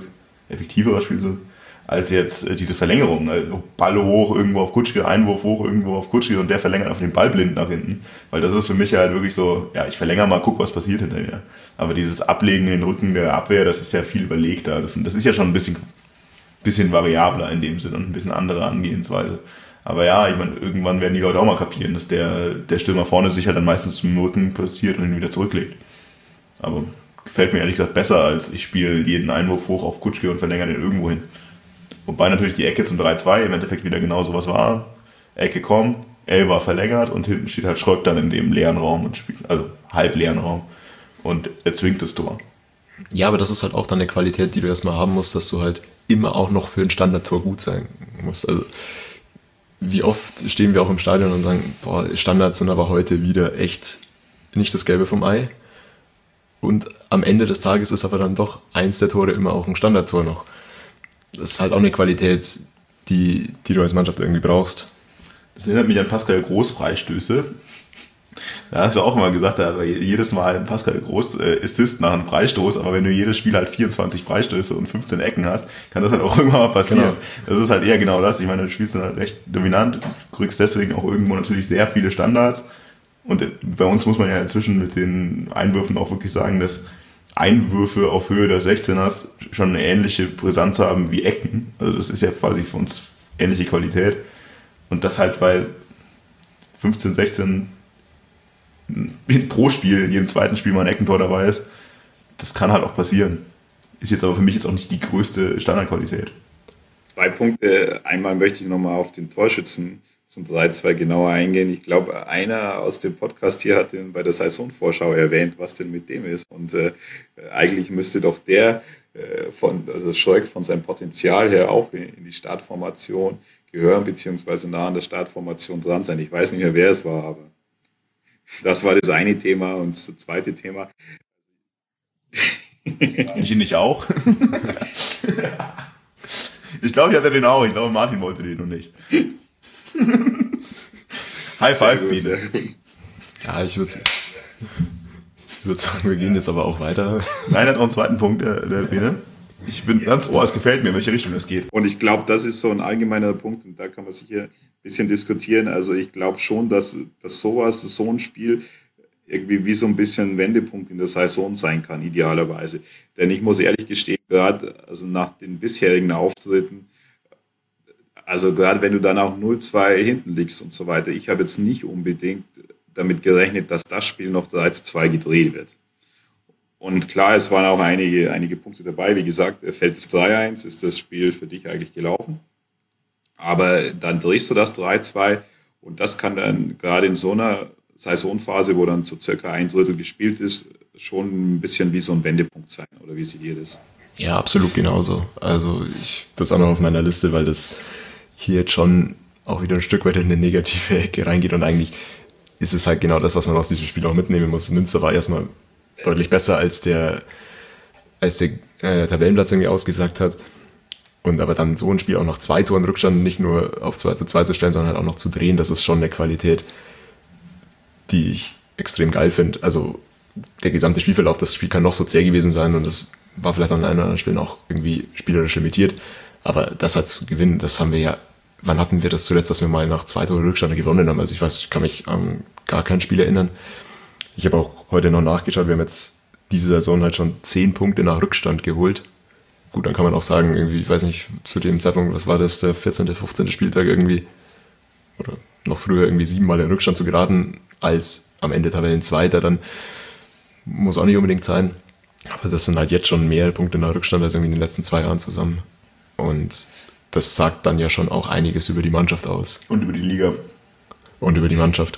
als jetzt diese Verlängerung. Also Ball hoch, irgendwo auf Kutschke, Einwurf hoch, irgendwo auf Kutschke und der verlängert auf den Ball blind nach hinten. Weil das ist für mich halt wirklich so, ja, ich verlängere mal, guck, was passiert hinter mir. Aber dieses Ablegen in den Rücken der Abwehr, das ist ja viel überlegter. Also das ist ja schon ein bisschen variabler in dem Sinne und ein bisschen andere Angehensweise. Aber ja, ich meine, irgendwann werden die Leute auch mal kapieren, dass der Stürmer vorne sich halt dann meistens zum Rücken passiert und ihn wieder zurücklegt. Aber gefällt mir ehrlich gesagt besser, als ich spiele jeden Einwurf hoch auf Kutschke und verlängere den irgendwo hin. Wobei natürlich die Ecke zum 3-2 im Endeffekt wieder genau sowas war. Ecke kommt, Elber verlängert und hinten steht halt Schröck dann in dem leeren Raum und spielt, also halb leeren Raum und erzwingt das Tor. Ja, aber das ist halt auch dann eine Qualität, die du erstmal haben musst, dass du halt immer auch noch für ein Standardtor gut sein musst. Also wie oft stehen wir auch im Stadion und sagen, boah, Standards sind aber heute wieder echt nicht das Gelbe vom Ei. Und am Ende des Tages ist aber dann doch eins der Tore immer auch ein Standardtor noch. Das ist halt auch eine Qualität, die du als Mannschaft irgendwie brauchst. Das erinnert mich an Pascal Groß Freistöße. Da hast du auch immer gesagt, da jedes Mal ein Pascal Groß Assist nach einem Freistoß, aber wenn du jedes Spiel halt 24 Freistöße und 15 Ecken hast, kann das halt auch irgendwann mal passieren. Genau. Das ist halt eher genau das. Ich meine, du spielst dann halt recht dominant, du kriegst deswegen auch irgendwo natürlich sehr viele Standards. Und bei uns muss man ja inzwischen mit den Einwürfen auch wirklich sagen, dass Einwürfe auf Höhe der 16ers schon eine ähnliche Brisanz haben wie Ecken. Also das ist ja quasi für uns ähnliche Qualität. Und das halt bei 15, 16 pro Spiel, in jedem zweiten Spiel mal ein Eckentor dabei ist, das kann halt auch passieren. Ist jetzt aber für mich jetzt auch nicht die größte Standardqualität. 2 Punkte. Einmal möchte ich nochmal auf den Torschützen zum 3-2 genauer eingehen. Ich glaube, einer aus dem Podcast hier hat den bei der Saisonvorschau erwähnt, was denn mit dem ist. Und eigentlich müsste doch der also Schröck von seinem Potenzial her auch in die Startformation gehören, beziehungsweise nah an der Startformation dran sein. Ich weiß nicht mehr, wer es war, aber das war das eine Thema. Und das zweite Thema. Ich ihn nicht auch? Ich glaube, ich hatte den auch. Ich glaube, Martin wollte den noch nicht. High Five, Biene. Ja, ich würde sagen, wir gehen jetzt aber auch weiter. Nein, hat auch einen zweiten Punkt, der Biene. Ich bin ganz ohr, es gefällt mir, in welche Richtung das geht. Und ich glaube, das ist so ein allgemeiner Punkt und da kann man sicher ein bisschen diskutieren. Also ich glaube schon, dass so ein Spiel irgendwie wie so ein bisschen ein Wendepunkt in der Saison sein kann, idealerweise. Denn ich muss ehrlich gestehen, gerade also nach den bisherigen Auftritten, also gerade wenn du dann auch 0-2 hinten liegst und so weiter, ich habe jetzt nicht unbedingt damit gerechnet, dass das Spiel noch 3-2 gedreht wird. Und klar, es waren auch einige Punkte dabei. Wie gesagt, fällt es 3-1, ist das Spiel für dich eigentlich gelaufen. Aber dann drehst du das 3-2 und das kann dann gerade in so einer Saisonphase, wo dann so circa 1/3 gespielt ist, schon ein bisschen wie so ein Wendepunkt sein. Oder wie seht ihr das? Ja, absolut genauso. Also das auch noch auf meiner Liste, weil das hier jetzt schon auch wieder ein Stück weit in eine negative Ecke reingeht und eigentlich ist es halt genau das, was man aus diesem Spiel auch mitnehmen muss. Münster war erstmal deutlich besser, als der Tabellenplatz irgendwie ausgesagt hat. Und aber dann so ein Spiel auch nach 2 Toren Rückstand nicht nur auf 2-2 zu stellen, sondern halt auch noch zu drehen, das ist schon eine Qualität, die ich extrem geil finde. Also der gesamte Spielverlauf, das Spiel kann noch so zäh gewesen sein und es war vielleicht an einem oder anderen Spielen auch irgendwie spielerisch limitiert. Aber das halt zu gewinnen, das haben wir ja, wann hatten wir das zuletzt, dass wir mal nach 2 Toren Rückstand gewonnen haben? Also ich kann mich an gar kein Spiel erinnern. Ich habe auch heute noch nachgeschaut, wir haben jetzt diese Saison halt schon 10 Punkte nach Rückstand geholt. Gut, dann kann man auch sagen, irgendwie, ich weiß nicht, zu dem Zeitpunkt, was war das, der 14., 15. Spieltag irgendwie, oder noch früher irgendwie 7-mal in Rückstand zu geraten, als am Ende Tabellenzweiter, dann muss auch nicht unbedingt sein. Aber das sind halt jetzt schon mehr Punkte nach Rückstand als irgendwie in den letzten 2 Jahren zusammen. Und das sagt dann ja schon auch einiges über die Mannschaft aus. Und über die Liga. Und über die Mannschaft.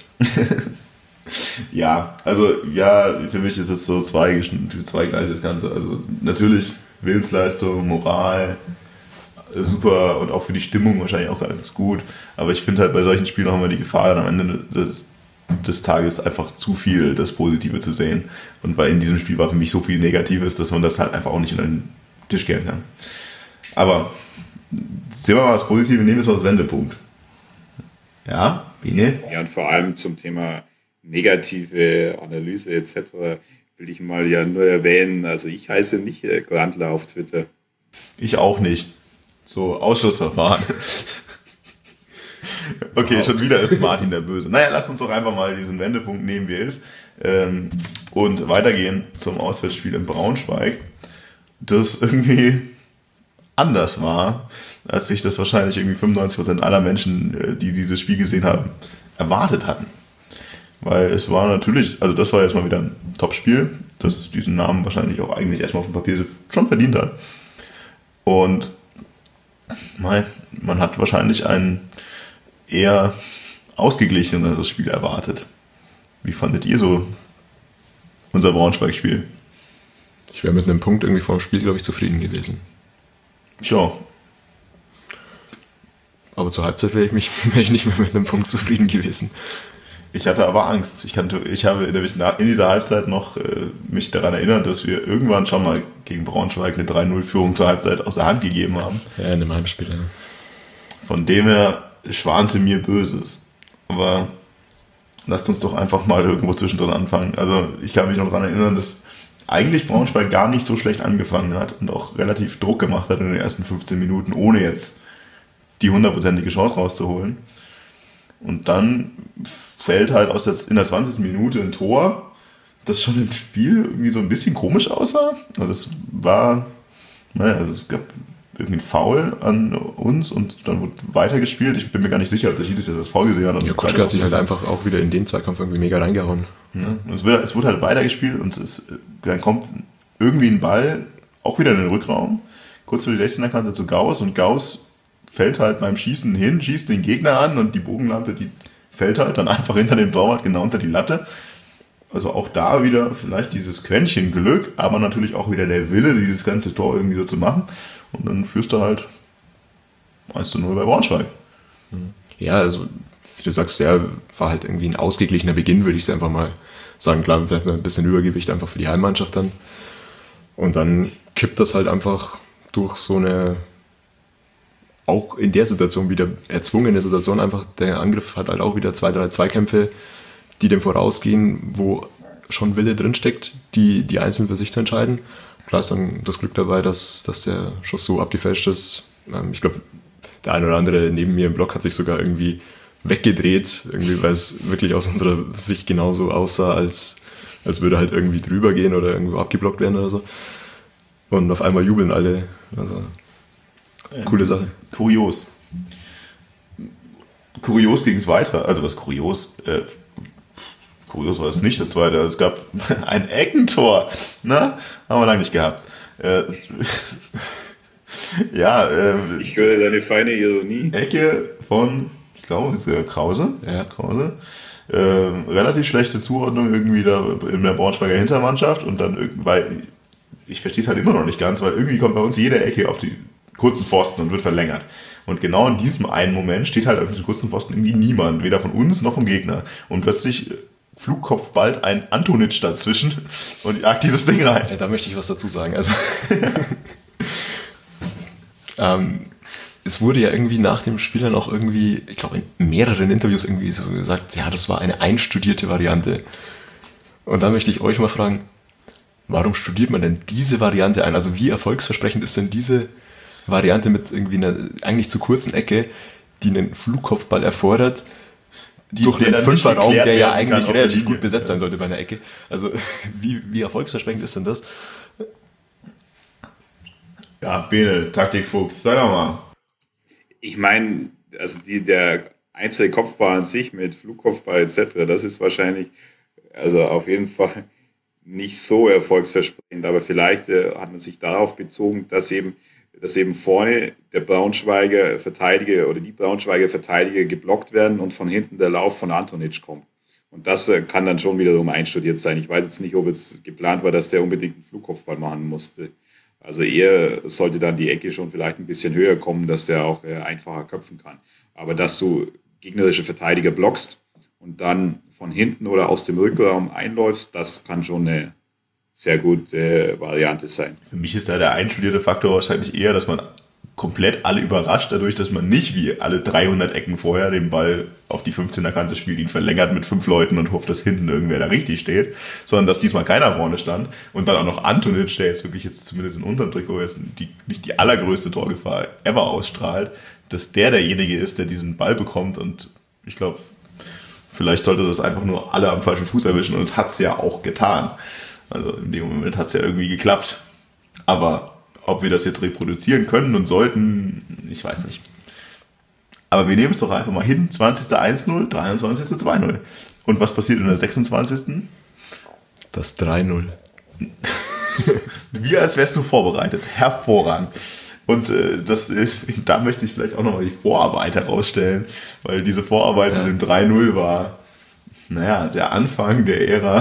Ja, also ja, für mich ist es so zweigleisig das Ganze. Also natürlich Willensleistung, Moral, super und auch für die Stimmung wahrscheinlich auch ganz gut. Aber ich finde halt bei solchen Spielen haben wir die Gefahr, dann am Ende des Tages einfach zu viel das Positive zu sehen. Und weil in diesem Spiel war für mich so viel Negatives, dass man das halt einfach auch nicht unter den Tisch kehren kann. Aber sehen wir mal das Positive, nehmen wir es mal als Wendepunkt. Ja, Biene? Ja, und vor allem zum Thema negative Analyse etc. will ich mal ja nur erwähnen, also ich heiße nicht Grandler auf Twitter. Ich auch nicht. So, Ausschussverfahren. Okay, schon wieder ist Martin der Böse. Naja, lasst uns doch einfach mal diesen Wendepunkt nehmen, wie er ist. Und weitergehen zum Auswärtsspiel in Braunschweig, das irgendwie anders war, als sich das wahrscheinlich irgendwie 95% aller Menschen, die dieses Spiel gesehen haben, erwartet hatten. Weil es war natürlich, also das war jetzt mal wieder ein Top-Spiel, das diesen Namen wahrscheinlich auch eigentlich erstmal auf dem Papier schon verdient hat. Und man hat wahrscheinlich ein eher ausgeglicheneres Spiel erwartet. Wie fandet ihr so unser Braunschweig-Spiel? Ich wäre mit einem Punkt irgendwie vor dem Spiel, glaube ich, zufrieden gewesen. Sure. Aber zur Halbzeit wäre ich nicht mehr mit einem Punkt zufrieden gewesen. Ich hatte aber Angst. Ich habe nämlich in dieser Halbzeit noch mich daran erinnert, dass wir irgendwann schon mal gegen Braunschweig eine 3-0-Führung zur Halbzeit aus der Hand gegeben haben. Ja, in einem Heimspiel, ja. Von dem her schwante mir Böses. Aber lasst uns doch einfach mal irgendwo zwischendrin anfangen. Also ich kann mich noch daran erinnern, dass eigentlich Braunschweig gar nicht so schlecht angefangen hat und auch relativ Druck gemacht hat in den ersten 15 Minuten, ohne jetzt die 100%ige Chance rauszuholen. Und dann fällt halt in der 20. Minute ein Tor, das schon im Spiel irgendwie so ein bisschen komisch aussah. Also es war, also es gab irgendwie ein Foul an uns und dann wurde weitergespielt. Ich bin mir gar nicht sicher, ob der Schiedsrichter das vorgesehen hat. Ja, Kutschke hat sich halt einfach auch wieder in den Zweikampf irgendwie mega reingehauen. Ja, es wurde halt weitergespielt und dann kommt irgendwie ein Ball, auch wieder in den Rückraum, kurz vor die 16er Kante zu Gauss und Gauss fällt halt beim Schießen hin, schießt den Gegner an und die Bogenlampe, die fällt halt dann einfach hinter dem Torwart genau unter die Latte. Also auch da wieder vielleicht dieses Quäntchen Glück, aber natürlich auch wieder der Wille, dieses ganze Tor irgendwie so zu machen. Und dann führst du halt 1-0 bei Braunschweig. Ja, also wie du sagst, ja, war halt irgendwie ein ausgeglichener Beginn, würde ich einfach mal sagen. Klar, vielleicht ein bisschen Übergewicht einfach für die Heimmannschaft dann. Und dann kippt das halt einfach durch so eine, auch in der Situation wieder erzwungene Situation, einfach der Angriff hat halt auch wieder 2-3 Zweikämpfe, die dem vorausgehen, wo schon Wille drinsteckt, die einzeln für sich zu entscheiden. klar ist dann das Glück dabei, dass der Schuss so abgefälscht ist. Ich glaube, der eine oder andere neben mir im Block hat sich sogar irgendwie weggedreht, irgendwie, weil es wirklich aus unserer Sicht genauso aussah, als würde halt irgendwie drüber gehen oder irgendwo abgeblockt werden oder so. Und auf einmal jubeln alle. Also, coole Sache. Kurios. Kurios ging es weiter. Also was kurios? Kurios war es nicht, das zweite. Es gab ein Eckentor. Na, haben wir lange nicht gehabt. Ich höre deine feine Ironie. Ecke von, ich glaube, das ist Krause. Ja. Krause. Relativ schlechte Zuordnung irgendwie da in der Braunschweiger Hintermannschaft und dann weil ich verstehe es halt immer noch nicht ganz, weil irgendwie kommt bei uns jede Ecke auf die kurzen Pfosten und wird verlängert. Und genau in diesem einen Moment steht halt auf den kurzen Pfosten irgendwie niemand, weder von uns noch vom Gegner. Und plötzlich Flugkopf bald ein Antonitsch dazwischen und jagt dieses Ding rein. Ja, da möchte ich was dazu sagen. Also es wurde ja irgendwie nach dem Spiel dann auch irgendwie, ich glaube in mehreren Interviews irgendwie so gesagt, ja, das war eine einstudierte Variante. Und da möchte ich euch mal fragen, warum studiert man denn diese Variante ein? Also wie erfolgsversprechend ist denn diese Variante mit irgendwie einer eigentlich zu kurzen Ecke, die einen Flugkopfball erfordert, durch den Fünferraum, der ja eigentlich relativ gut besetzt sein sollte bei einer Ecke. Also wie erfolgsversprechend ist denn das? Ja, Bene, Taktikfuchs, sag doch mal. Ich meine, also der einzelne Kopfball an sich mit Flugkopfball etc., das ist wahrscheinlich, also auf jeden Fall nicht so erfolgsversprechend, aber vielleicht hat man sich darauf bezogen, dass eben vorne der Braunschweiger Verteidiger oder die Braunschweiger Verteidiger geblockt werden und von hinten der Lauf von Antonitsch kommt. Und das kann dann schon wiederum einstudiert sein. Ich weiß jetzt nicht, ob jetzt geplant war, dass der unbedingt einen Flugkopfball machen musste. Also eher sollte dann die Ecke schon vielleicht ein bisschen höher kommen, dass der auch einfacher köpfen kann. Aber dass du gegnerische Verteidiger blockst und dann von hinten oder aus dem Rückraum einläufst, das kann schon eine sehr gute Variante sein. Für mich ist da der einstudierte Faktor wahrscheinlich eher, dass man komplett alle überrascht dadurch, dass man nicht wie alle 300 Ecken vorher den Ball auf die 15er Kante spielt, ihn verlängert mit 5 Leuten und hofft, dass hinten irgendwer da richtig steht, sondern dass diesmal keiner vorne stand und dann auch noch Antonitsch, der jetzt wirklich zumindest in unserem Trikot jetzt nicht die allergrößte Torgefahr ever ausstrahlt, dass derjenige ist, der diesen Ball bekommt und ich glaube, vielleicht sollte das einfach nur alle am falschen Fuß erwischen und es hat es ja auch getan. Also in dem Moment hat es ja irgendwie geklappt. Aber ob wir das jetzt reproduzieren können und sollten, ich weiß nicht. Aber wir nehmen es doch einfach mal hin. 20. 1-0, 23. 2-0. Und was passiert in der 26.? Das 3-0. Wie als wärst du vorbereitet. Hervorragend. Und da möchte ich vielleicht auch nochmal die Vorarbeit herausstellen, weil diese Vorarbeit zu dem 3-0 war, der Anfang der Ära.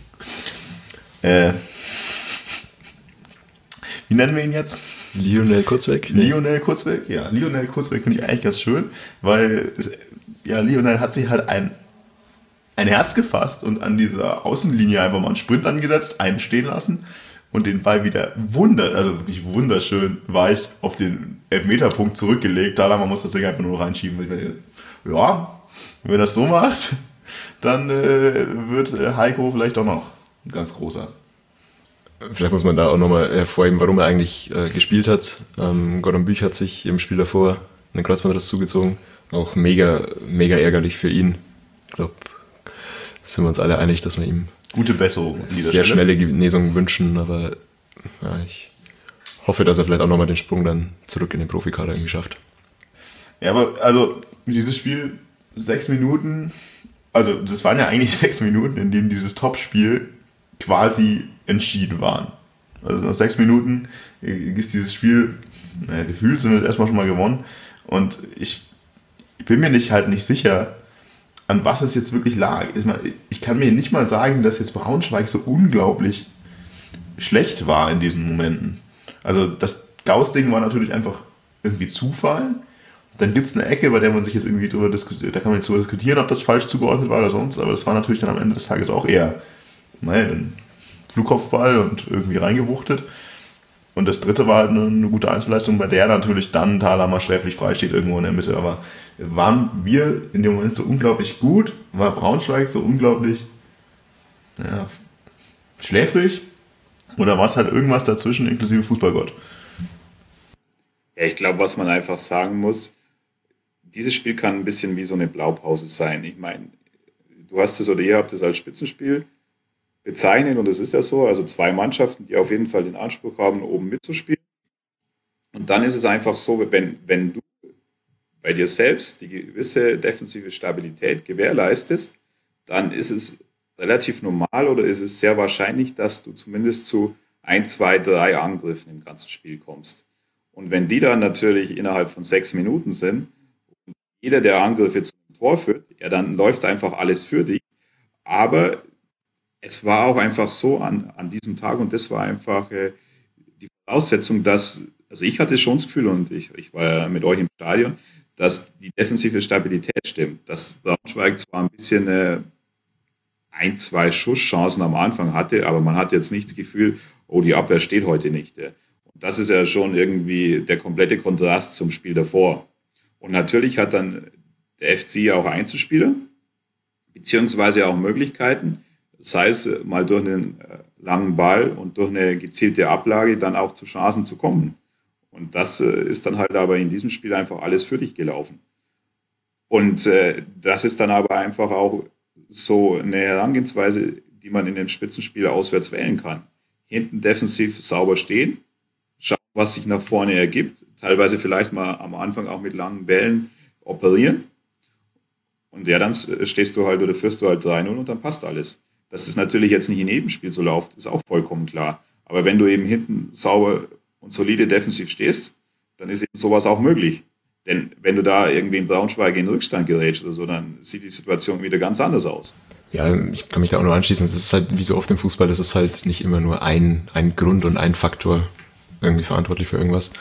Wie nennen wir ihn jetzt? Lionel Kurzweg? Lionel Kurzweg? Ja, Lionel Kurzweg finde ich eigentlich ganz schön, weil Lionel hat sich halt ein Herz gefasst und an dieser Außenlinie einfach mal einen Sprint angesetzt, einen stehen lassen und den Ball wieder wirklich wunderschön weich auf den Elfmeterpunkt zurückgelegt. Dalaman muss das Ding einfach nur reinschieben. Ja, wenn er das so macht, dann wird Heiko vielleicht doch noch ein ganz großer. Vielleicht muss man da auch nochmal hervorheben, warum er eigentlich gespielt hat. Gordon Büch hat sich im Spiel davor einen Kreuzbandriss zugezogen. Auch mega, mega ärgerlich für ihn. Ich glaube, sind wir uns alle einig, dass wir ihm gute Besserung sehr schnelle Genesung wünschen. Aber ich hoffe, dass er vielleicht auch nochmal den Sprung dann zurück in den Profikader irgendwie schafft. Ja, aber also dieses Spiel 6 Minuten, also das waren ja eigentlich 6 Minuten, in denen dieses Topspiel quasi entschieden waren. Also nach 6 Minuten ist dieses Spiel, gefühlt sind wir erstmal schon mal gewonnen. Und ich bin mir nicht sicher, an was es jetzt wirklich lag. Ich kann mir nicht mal sagen, dass jetzt Braunschweig so unglaublich schlecht war in diesen Momenten. Also das Gauss-Ding war natürlich einfach irgendwie Zufall. Dann gibt es eine Ecke, bei der man sich jetzt irgendwie drüber diskutiert, da kann man jetzt drüber diskutieren, ob das falsch zugeordnet war oder sonst, aber das war natürlich dann am Ende des Tages auch eher ein Flugkopfball und irgendwie reingewuchtet. Und das dritte war halt eine gute Einzelleistung, bei der natürlich dann Thalhammer schläfrig frei steht irgendwo in der Mitte. Aber waren wir in dem Moment so unglaublich gut? War Braunschweig so unglaublich schläfrig? Oder war es halt irgendwas dazwischen, inklusive Fußballgott? Ja, ich glaube, was man einfach sagen muss, dieses Spiel kann ein bisschen wie so eine Blaupause sein. Ich meine, du hast es oder ihr habt es als Spitzenspiel bezeichnet und es ist ja so, also zwei Mannschaften, die auf jeden Fall den Anspruch haben, oben mitzuspielen. Und dann ist es einfach so, wenn du bei dir selbst die gewisse defensive Stabilität gewährleistest, dann ist es relativ normal oder ist es sehr wahrscheinlich, dass du zumindest zu 1, 2, 3 Angriffen im ganzen Spiel kommst. Und wenn die dann natürlich innerhalb von 6 Minuten sind, und jeder der Angriffe zum Tor führt, ja, dann läuft einfach alles für dich. Aber es war auch einfach so an diesem Tag und das war einfach die Voraussetzung, dass, also ich hatte schon das Gefühl und ich war ja mit euch im Stadion, dass die defensive Stabilität stimmt. Dass Braunschweig zwar ein bisschen ein, zwei Schusschancen am Anfang hatte, aber man hat jetzt nicht das Gefühl, oh, die Abwehr steht heute nicht. Und das ist ja schon irgendwie der komplette Kontrast zum Spiel davor. Und natürlich hat dann der FC auch Einzelspieler, beziehungsweise auch Möglichkeiten, sei es mal durch einen langen Ball und durch eine gezielte Ablage dann auch zu Chancen zu kommen. Und das ist dann halt aber in diesem Spiel einfach alles für dich gelaufen. Und das ist dann aber einfach auch so eine Herangehensweise, die man in dem Spitzenspiel auswärts wählen kann. Hinten defensiv sauber stehen, schauen, was sich nach vorne ergibt, teilweise vielleicht mal am Anfang auch mit langen Bällen operieren. Und ja, dann stehst du halt oder führst du halt 3-0 und dann passt alles. Dass es natürlich jetzt nicht in jedem Spiel so läuft, ist auch vollkommen klar. Aber wenn du eben hinten sauber und solide defensiv stehst, dann ist eben sowas auch möglich. Denn wenn du da irgendwie in Braunschweig in Rückstand gerätst oder so, dann sieht die Situation wieder ganz anders aus. Ja, ich kann mich da auch nur anschließen. Das ist halt, wie so oft im Fußball, das ist halt nicht immer nur ein Grund und ein Faktor irgendwie verantwortlich für irgendwas.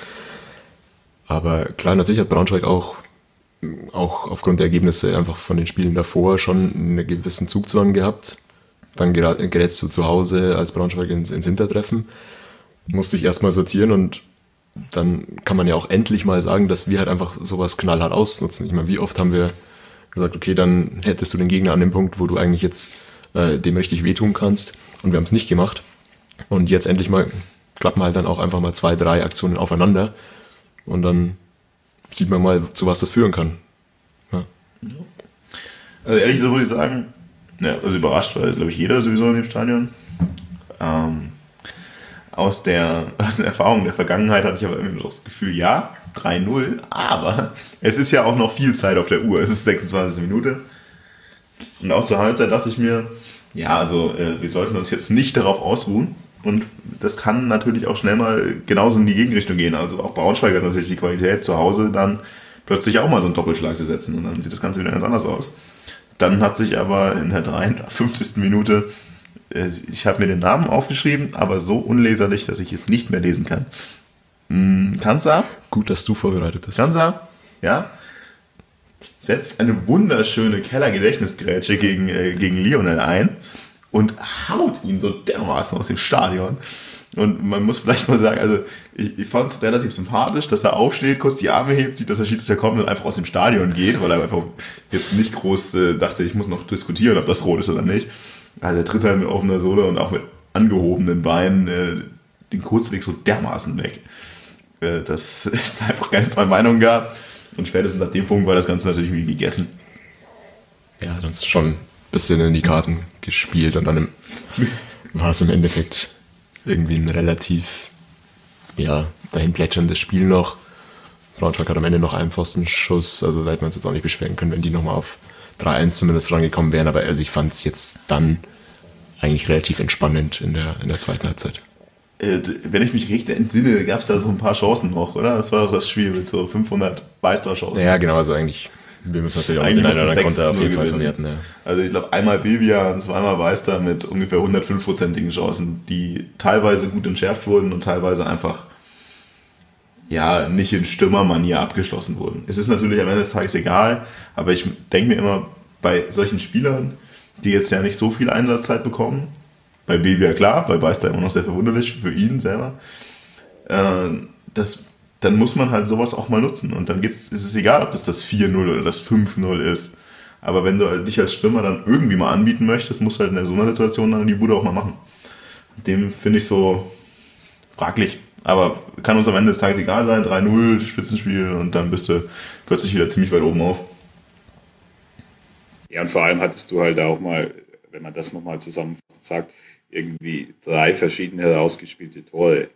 Aber klar, natürlich hat Braunschweig auch aufgrund der Ergebnisse einfach von den Spielen davor schon einen gewissen Zugzwang gehabt. Dann gerätst du zu Hause als Braunschweig ins Hintertreffen, musst dich erstmal sortieren und dann kann man ja auch endlich mal sagen, dass wir halt einfach sowas knallhart ausnutzen. Ich meine, wie oft haben wir gesagt, okay, dann hättest du den Gegner an dem Punkt, wo du eigentlich jetzt dem richtig wehtun kannst und wir haben es nicht gemacht. Und jetzt endlich mal klappen halt dann auch einfach mal 2, 3 Aktionen aufeinander und dann sieht man mal, zu was das führen kann. Ja. Also ehrlich gesagt muss ich sagen, ja, also überrascht war, glaube ich, jeder sowieso in dem Stadion. Aus der Erfahrung der Vergangenheit hatte ich aber irgendwie das Gefühl, ja, 3-0, aber es ist ja auch noch viel Zeit auf der Uhr. Es ist 26. Minute. Und auch zur Halbzeit dachte ich mir, ja, also wir sollten uns jetzt nicht darauf ausruhen. Und das kann natürlich auch schnell mal genauso in die Gegenrichtung gehen. Also auch Braunschweig hat natürlich die Qualität, zu Hause dann plötzlich auch mal so einen Doppelschlag zu setzen. Und dann sieht das Ganze wieder ganz anders aus. Dann hat sich aber in der 53. Minute, ich habe mir den Namen aufgeschrieben, aber so unleserlich, dass ich es nicht mehr lesen kann. Kansa? Gut, dass du vorbereitet bist. Kansa, ja, setzt eine wunderschöne Keller-Gedächtnisgrätsche gegen Lionel ein und haut ihn so dermaßen aus dem Stadion. Und man muss vielleicht mal sagen, also ich fand es relativ sympathisch, dass er aufsteht, kurz die Arme hebt, sieht, dass der Schiedsrichter kommt und einfach aus dem Stadion geht, weil er einfach jetzt nicht groß dachte, ich muss noch diskutieren, ob das rot ist oder nicht. Also er tritt halt mit offener Sohle und auch mit angehobenen Beinen den Kurzweg so dermaßen weg. Dass es einfach keine zwei Meinungen gab. Und spätestens nach dem Punkt war das Ganze natürlich wie gegessen. Ja, hat uns schon ein bisschen in die Karten gespielt und dann war es im Endeffekt irgendwie ein relativ dahin plätscherndes Spiel noch. Braunschweig hat am Ende noch einen Pfostenschuss, also da hätte man es jetzt auch nicht beschweren können, wenn die nochmal auf 3-1 zumindest rangekommen wären, aber also ich fand es jetzt dann eigentlich relativ entspannend in der zweiten Halbzeit. Wenn ich mich richtig entsinne, gab es da so ein paar Chancen noch, oder? Das war doch das Spiel mit so 500 Beisterchancen. Ja, genau, also eigentlich, wir müssen natürlich auch den einen oder anderen Konter auf jeden Fall verwerten. Ja. Also ich glaube, einmal Bibian, zweimal Beister mit ungefähr 105%igen Chancen, die teilweise gut entschärft wurden und teilweise einfach nicht in Stürmermanier abgeschlossen wurden. Es ist natürlich am Ende des Tages egal, aber ich denke mir immer, bei solchen Spielern, die jetzt ja nicht so viel Einsatzzeit bekommen, bei Baby ja klar, bei Beister immer noch sehr verwunderlich für ihn selber, dann muss man halt sowas auch mal nutzen. Und dann ist es egal, ob das 4-0 oder das 5-0 ist. Aber wenn du dich als Stürmer dann irgendwie mal anbieten möchtest, musst du halt in so einer Situation dann die Bude auch mal machen. dem finde ich so fraglich. Aber kann uns am Ende des Tages egal sein, 3-0, Spitzenspiel und dann bist du plötzlich wieder ziemlich weit oben auf. Ja, und vor allem hattest du halt auch mal, wenn man das nochmal zusammenfasst, sagt, irgendwie 3 verschiedene herausgespielte Tore.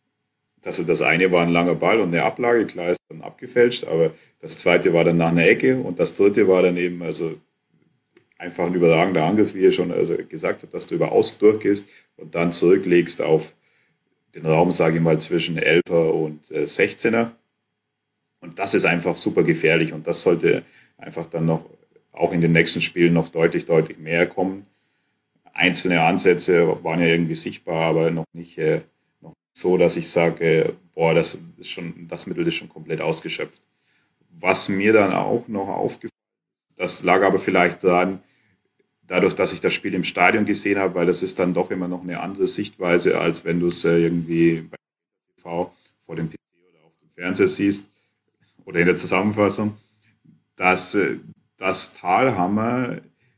Das eine war ein langer Ball und eine Ablage, klar ist dann abgefälscht, aber das zweite war dann nach einer Ecke und das dritte war dann eben also einfach ein überragender Angriff, wie ihr schon also gesagt habt, dass du über Außen durchgehst und dann zurücklegst auf den Raum, sage ich mal, zwischen 11er und 16er. Und das ist einfach super gefährlich und das sollte einfach dann noch auch in den nächsten Spielen noch deutlich mehr kommen. Einzelne Ansätze waren ja irgendwie sichtbar, aber noch nicht so, dass ich sage, boah, das Mittel ist schon komplett ausgeschöpft. Was mir dann auch noch aufgefallen ist, das lag aber vielleicht daran, dadurch, dass ich das Spiel im Stadion gesehen habe, weil das ist dann doch immer noch eine andere Sichtweise, als wenn du es irgendwie bei TV vor dem PC oder auf dem Fernseher siehst oder in der Zusammenfassung, dass Thalhammer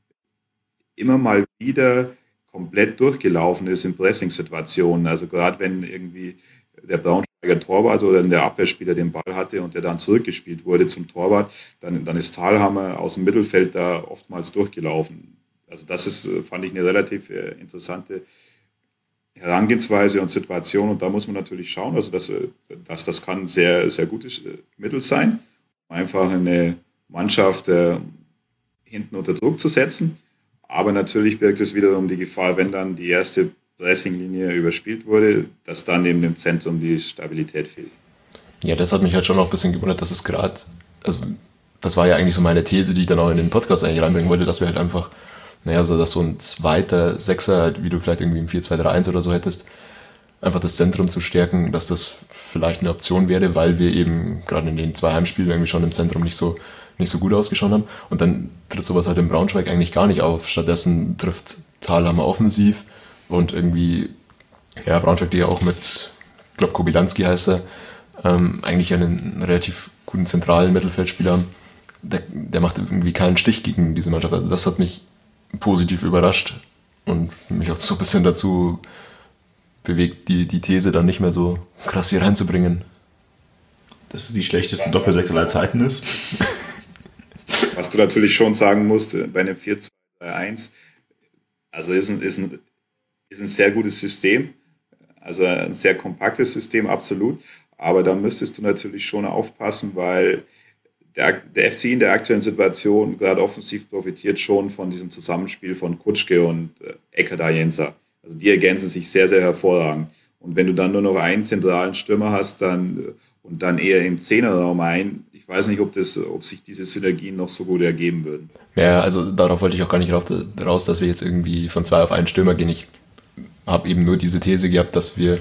immer mal wieder komplett durchgelaufen ist in Pressing-Situationen. Also gerade wenn irgendwie der Braunschweiger Torwart oder der Abwehrspieler den Ball hatte und der dann zurückgespielt wurde zum Torwart, dann ist Thalhammer aus dem Mittelfeld da oftmals durchgelaufen. Also das ist, fand ich, eine relativ interessante Herangehensweise und Situation. Und da muss man natürlich schauen, also das kann ein sehr, sehr gutes Mittel sein, um einfach eine Mannschaft hinten unter Druck zu setzen. Aber natürlich birgt es wiederum die Gefahr, wenn dann die erste Pressinglinie überspielt wurde, dass dann eben im Zentrum die Stabilität fehlt. Ja, das hat mich halt schon auch ein bisschen gewundert, dass es gerade, also das war ja eigentlich so meine These, die ich dann auch in den Podcast eigentlich reinbringen wollte, dass wir halt einfach, so dass so ein zweiter Sechser, wie du vielleicht irgendwie im 4-2-3-1 oder so hättest, einfach das Zentrum zu stärken, dass das vielleicht eine Option wäre, weil wir eben gerade in den 2 Heimspielen irgendwie schon im Zentrum nicht so gut ausgeschaut haben. Und dann tritt sowas halt in Braunschweig eigentlich gar nicht auf. Stattdessen trifft Thalhammer offensiv und irgendwie, ja, Braunschweig, die ja auch mit, ich glaube, Kobylanski heißt er, eigentlich einen relativ guten zentralen Mittelfeldspieler haben. Der macht irgendwie keinen Stich gegen diese Mannschaft. Also das hat mich positiv überrascht und mich auch so ein bisschen dazu bewegt, die These dann nicht mehr so krass hier reinzubringen. Dass es die schlechteste Doppelsechs aller Zeiten ist. Was du natürlich schon sagen musst, bei einem 4-2-3-1, also ist ein sehr gutes System, also ein sehr kompaktes System, absolut, aber da müsstest du natürlich schon aufpassen, weil der FCI in der aktuellen Situation gerade offensiv profitiert schon von diesem Zusammenspiel von Kutschke und Ekada Jensa. Also die ergänzen sich sehr, sehr hervorragend. Und wenn du dann nur noch einen zentralen Stürmer hast, und dann eher im Zehnerraum ich weiß nicht, ob sich diese Synergien noch so gut ergeben würden. Ja, also darauf wollte ich auch gar nicht raus, dass wir jetzt irgendwie von 2 auf 1 Stürmer gehen. Ich habe eben nur diese These gehabt, dass wir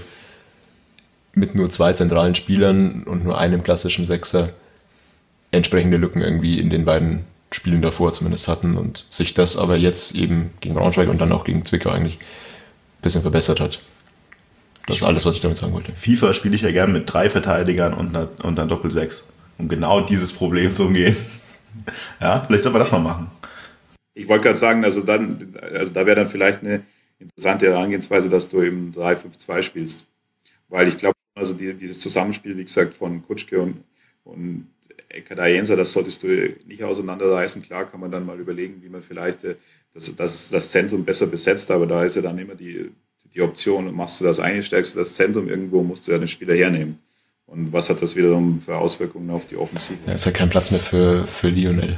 mit nur 2 zentralen Spielern und nur einem klassischen Sechser entsprechende Lücken irgendwie in den beiden Spielen davor zumindest hatten und sich das aber jetzt eben gegen Braunschweig und dann auch gegen Zwickau eigentlich ein bisschen verbessert hat. Das ist alles, was ich damit sagen wollte. FIFA spiele ich ja gerne mit 3 Verteidigern und einer Doppel-6, um genau dieses Problem zu umgehen. Ja, vielleicht sollten wir das mal machen. Ich wollte gerade sagen, also da wäre dann vielleicht eine interessante Herangehensweise, dass du eben 3-5-2 spielst. Weil ich glaube, also dieses Zusammenspiel, wie gesagt, von Kutschke und Ekada Jensa, das solltest du nicht auseinanderreißen. Klar kann man dann mal überlegen, wie man vielleicht das Zentrum besser besetzt, aber da ist ja dann immer die Option, machst du das eine, stärkst du das Zentrum, irgendwo musst du ja den Spieler hernehmen. Und was hat das wiederum für Auswirkungen auf die Offensive? Ja, ist halt kein Platz mehr für Lionel.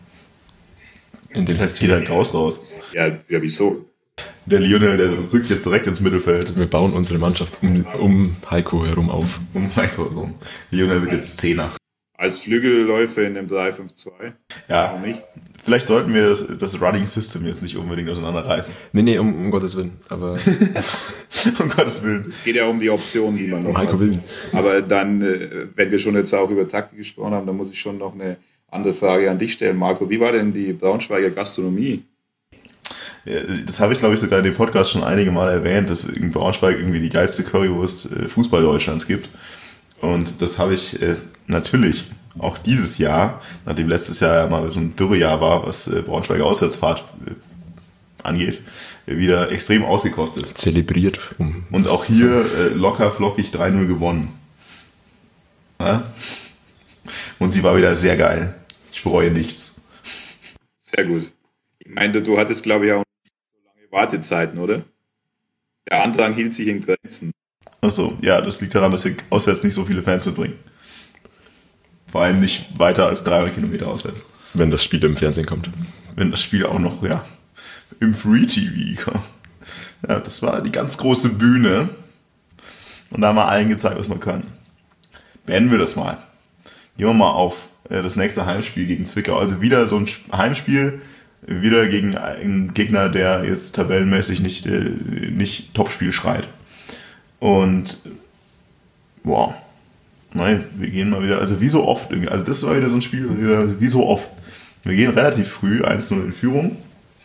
In dem Das geht halt raus. Ja, wieso? Der Lionel, der rückt jetzt direkt ins Mittelfeld. Wir bauen unsere Mannschaft um Heiko herum auf. Um Heiko herum. Lionel wird jetzt Zehner. Als Flügelläufer in dem 3-5-2? Ja, also nicht. Vielleicht sollten wir das Running System jetzt nicht unbedingt auseinanderreißen. Nee, um Gottes Willen. Aber um Gottes Willen. Es geht ja um die Optionen, die man noch Heiko hat. Willen. Aber dann, wenn wir schon jetzt auch über Taktik gesprochen haben, dann muss ich schon noch eine andere Frage an dich stellen. Marco, wie war denn die Braunschweiger Gastronomie? Ja, das habe ich, glaube ich, sogar in dem Podcast schon einige Male erwähnt, dass in Braunschweig irgendwie die geilste Currywurst Fußball Deutschlands gibt. Und das habe ich natürlich auch dieses Jahr, nachdem letztes Jahr ja mal so ein Dürrejahr war, was Braunschweiger Auswärtsfahrt angeht, wieder extrem ausgekostet. Zelebriert. Und auch hier locker flockig 3-0 gewonnen. Ja? Und sie war wieder sehr geil. Ich bereue nichts. Sehr gut. Ich meinte, du hattest, glaube ich, auch so lange Wartezeiten, oder? Der Andrang hielt sich in Grenzen. Achso, ja, das liegt daran, dass wir auswärts nicht so viele Fans mitbringen. Vor allem nicht weiter als 300 Kilometer auswärts. Wenn das Spiel im Fernsehen kommt. Wenn das Spiel auch noch, ja, im Free TV kommt. Ja, das war die ganz große Bühne. Und da haben wir allen gezeigt, was man kann. Beenden wir das mal. Gehen wir mal auf das nächste Heimspiel gegen Zwickau. Also wieder so ein Heimspiel, wieder gegen einen Gegner, der jetzt tabellenmäßig nicht Topspiel schreit. Und wow, nein, wir gehen mal wieder, also wie so oft, also das war wieder so ein Spiel, wie so oft. Wir gehen relativ früh 1-0 in Führung,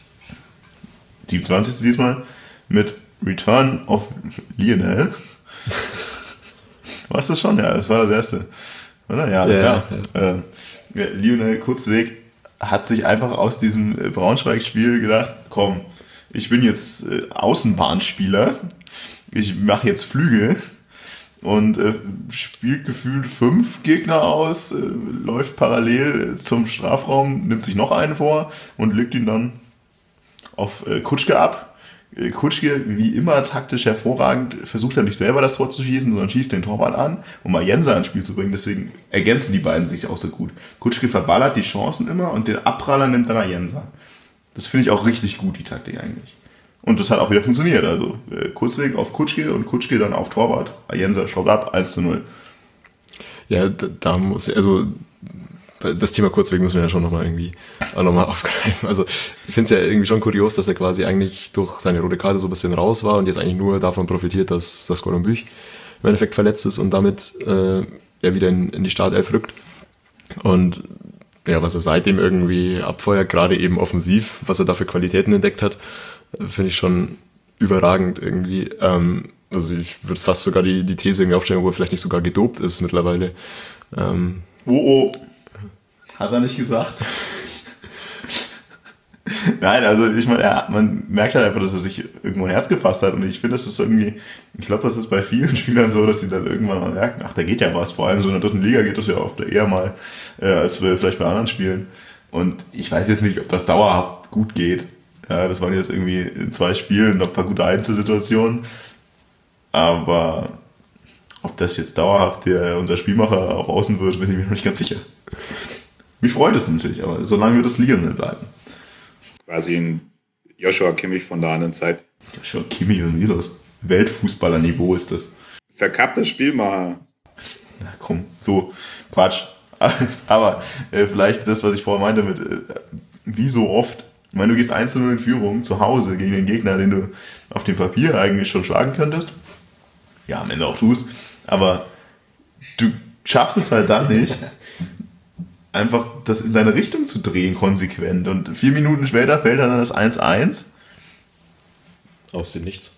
27. diesmal, mit Return of Lionel. War es das schon? Ja, das war das erste. Oder? Ja. Lionel Kurzweg hat sich einfach aus diesem Braunschweig-Spiel gedacht, komm, ich bin jetzt Außenbahnspieler, ich mache jetzt Flügel und spielt gefühlt 5 Gegner aus, läuft parallel zum Strafraum, nimmt sich noch einen vor und legt ihn dann auf Kutschke ab. Kutschke, wie immer taktisch hervorragend, versucht er nicht selber das Tor zu schießen, sondern schießt den Torwart an, um mal Jenser ins Spiel zu bringen. Deswegen ergänzen die beiden sich auch so gut. Kutschke verballert die Chancen immer und den Abpraller nimmt dann Jenser. Das finde ich auch richtig gut, die Taktik eigentlich. Und das hat auch wieder funktioniert. Also Kurzweg auf Kutschke und Kutschke dann auf Torwart. Jenser schraubt ab, 1-0. Ja, da muss, also das Thema Kurzweg müssen wir ja schon nochmal aufgreifen. Also ich finde es ja irgendwie schon kurios, dass er quasi eigentlich durch seine rote Karte so ein bisschen raus war und jetzt eigentlich nur davon profitiert, dass das Gordon Büch im Endeffekt verletzt ist und damit er wieder in die Startelf rückt. Und ja, was er seitdem irgendwie abfeuert, gerade eben offensiv, was er da für Qualitäten entdeckt hat, finde ich schon überragend irgendwie. Also ich würde fast sogar die These irgendwie aufstellen, wo er vielleicht nicht sogar gedopt ist mittlerweile. Oh. Hat er nicht gesagt? Nein, also ich meine, man merkt halt einfach, dass er sich irgendwo ein Herz gefasst hat und ich finde, das ist irgendwie, ich glaube, das ist bei vielen Spielern so, dass sie dann irgendwann mal merken, ach, da geht ja was, vor allem so in der dritten Liga geht das ja oft eher mal, als vielleicht bei anderen Spielen und ich weiß jetzt nicht, ob das dauerhaft gut geht. Ja, das waren jetzt irgendwie in 2 Spielen noch ein paar gute Einzelsituationen, aber ob das jetzt dauerhaft unser Spielmacher auf Außen wird, bin ich mir noch nicht ganz sicher. Mich freut es natürlich, aber solange wird es Lionel bleiben. Quasi ein Joshua Kimmich von der anderen Zeit. Joshua Kimmich und wie das? Weltfußballerniveau ist das. Verkappter Spielmacher. Na komm, so Quatsch. Aber vielleicht das, was ich vorher meinte mit wie so oft. Ich meine, du gehst 1-0 in Führung zu Hause gegen den Gegner, den du auf dem Papier eigentlich schon schlagen könntest. Ja, am Ende auch tust. Aber du schaffst es halt dann nicht, einfach das in deine Richtung zu drehen, konsequent. Und 4 Minuten später fällt dann das 1-1. Aus dem Nichts.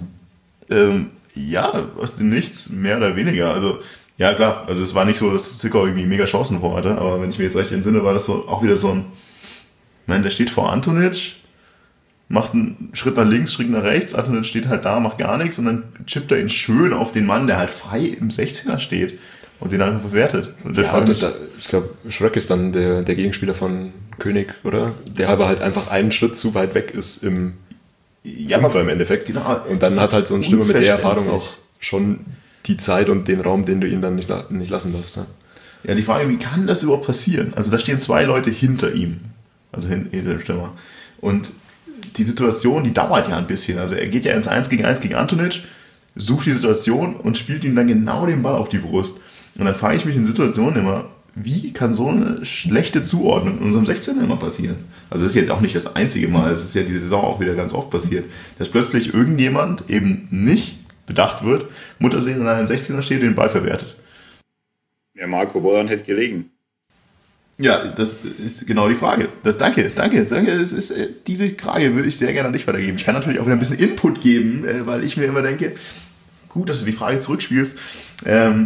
Ja, aus dem Nichts, mehr oder weniger. Also, ja klar, also es war nicht so, dass Zwickau irgendwie mega Chancen vor hatte, aber wenn ich mir jetzt recht entsinne, war das so, auch wieder so ein, ich meine, der steht vor Antonic, macht einen Schritt nach links, Schritt nach rechts, Antonic steht halt da, macht gar nichts und dann chippt er ihn schön auf den Mann, der halt frei im 16er steht. Und den einfach verwertet. Und ich glaube, Schröck ist dann der Gegenspieler von König, oder? Der aber halt einfach einen Schritt zu weit weg ist im Fünfer im Endeffekt. Genau. Und dann hat halt so ein Stürmer mit der Erfahrung auch schon die Zeit und den Raum, den du ihn dann nicht lassen darfst. Ne? Ja, die Frage, wie kann das überhaupt passieren? Also da stehen 2 Leute hinter ihm. Also hinter dem Stürmer. Und die Situation, die dauert ja ein bisschen. Also er geht ja ins 1 gegen Antonic, sucht die Situation und spielt ihm dann genau den Ball auf die Brust. Und dann frage ich mich in Situationen immer, wie kann so eine schlechte Zuordnung in unserem 16er immer passieren? Also es ist jetzt auch nicht das einzige Mal, es ist ja diese Saison auch wieder ganz oft passiert, dass plötzlich irgendjemand eben nicht bedacht wird, Muttersehen in einem 16er steht und den Ball verwertet. Ja, Marco Boran hätte gelegen. Ja, das ist genau die Frage. Danke. Diese Frage würde ich sehr gerne an dich weitergeben. Ich kann natürlich auch wieder ein bisschen Input geben, weil ich mir immer denke, gut, dass du die Frage zurückspielst. Nein.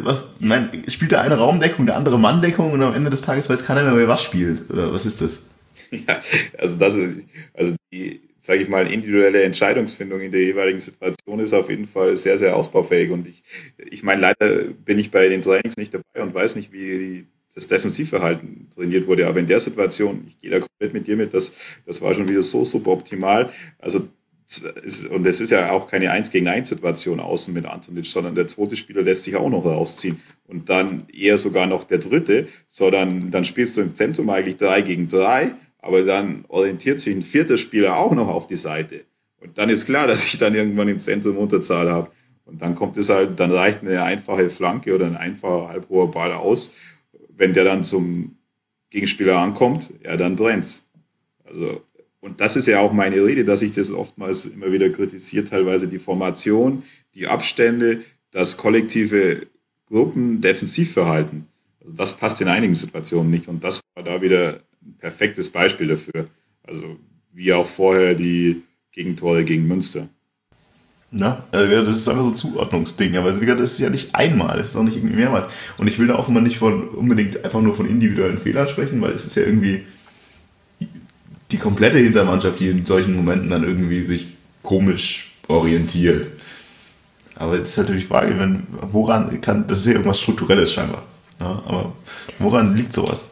Spielt der eine Raumdeckung, der andere Manndeckung und am Ende des Tages weiß keiner mehr, wer was spielt? Oder was ist das? Ja, also die, sage ich mal, individuelle Entscheidungsfindung in der jeweiligen Situation ist auf jeden Fall sehr, sehr ausbaufähig. Und ich meine, leider bin ich bei den Trainings nicht dabei und weiß nicht, wie das Defensivverhalten trainiert wurde. Aber in der Situation, ich gehe da komplett mit dir mit, das war schon wieder so suboptimal. Also und es ist ja auch keine 1 gegen 1 Situation außen mit Antonic, sondern der zweite Spieler lässt sich auch noch rausziehen. Und dann eher sogar noch der dritte, sondern dann spielst du im Zentrum eigentlich 3 gegen 3, aber dann orientiert sich ein vierter Spieler auch noch auf die Seite. Und dann ist klar, dass ich dann irgendwann im Zentrum Unterzahl habe. Und dann kommt es halt, dann reicht eine einfache Flanke oder ein einfacher halbhoher Ball aus. Wenn der dann zum Gegenspieler ankommt, ja, dann brennt's. Also, und das ist ja auch meine Rede, dass ich das oftmals immer wieder kritisiere, teilweise die Formation, die Abstände, das kollektive Gruppen-Defensivverhalten. Also das passt in einigen Situationen nicht und das war da wieder ein perfektes Beispiel dafür. Also wie auch vorher die Gegentore gegen Münster. Ja, also das ist einfach so ein Zuordnungsding, aber wie gesagt, das ist ja nicht einmal, das ist auch nicht irgendwie mehrmals. Und ich will da auch immer nicht unbedingt einfach nur von individuellen Fehlern sprechen, weil es ist ja irgendwie die komplette Hintermannschaft, die in solchen Momenten dann irgendwie sich komisch orientiert. Aber jetzt ist natürlich die Frage, das ist ja irgendwas Strukturelles scheinbar. Ja, aber woran liegt sowas?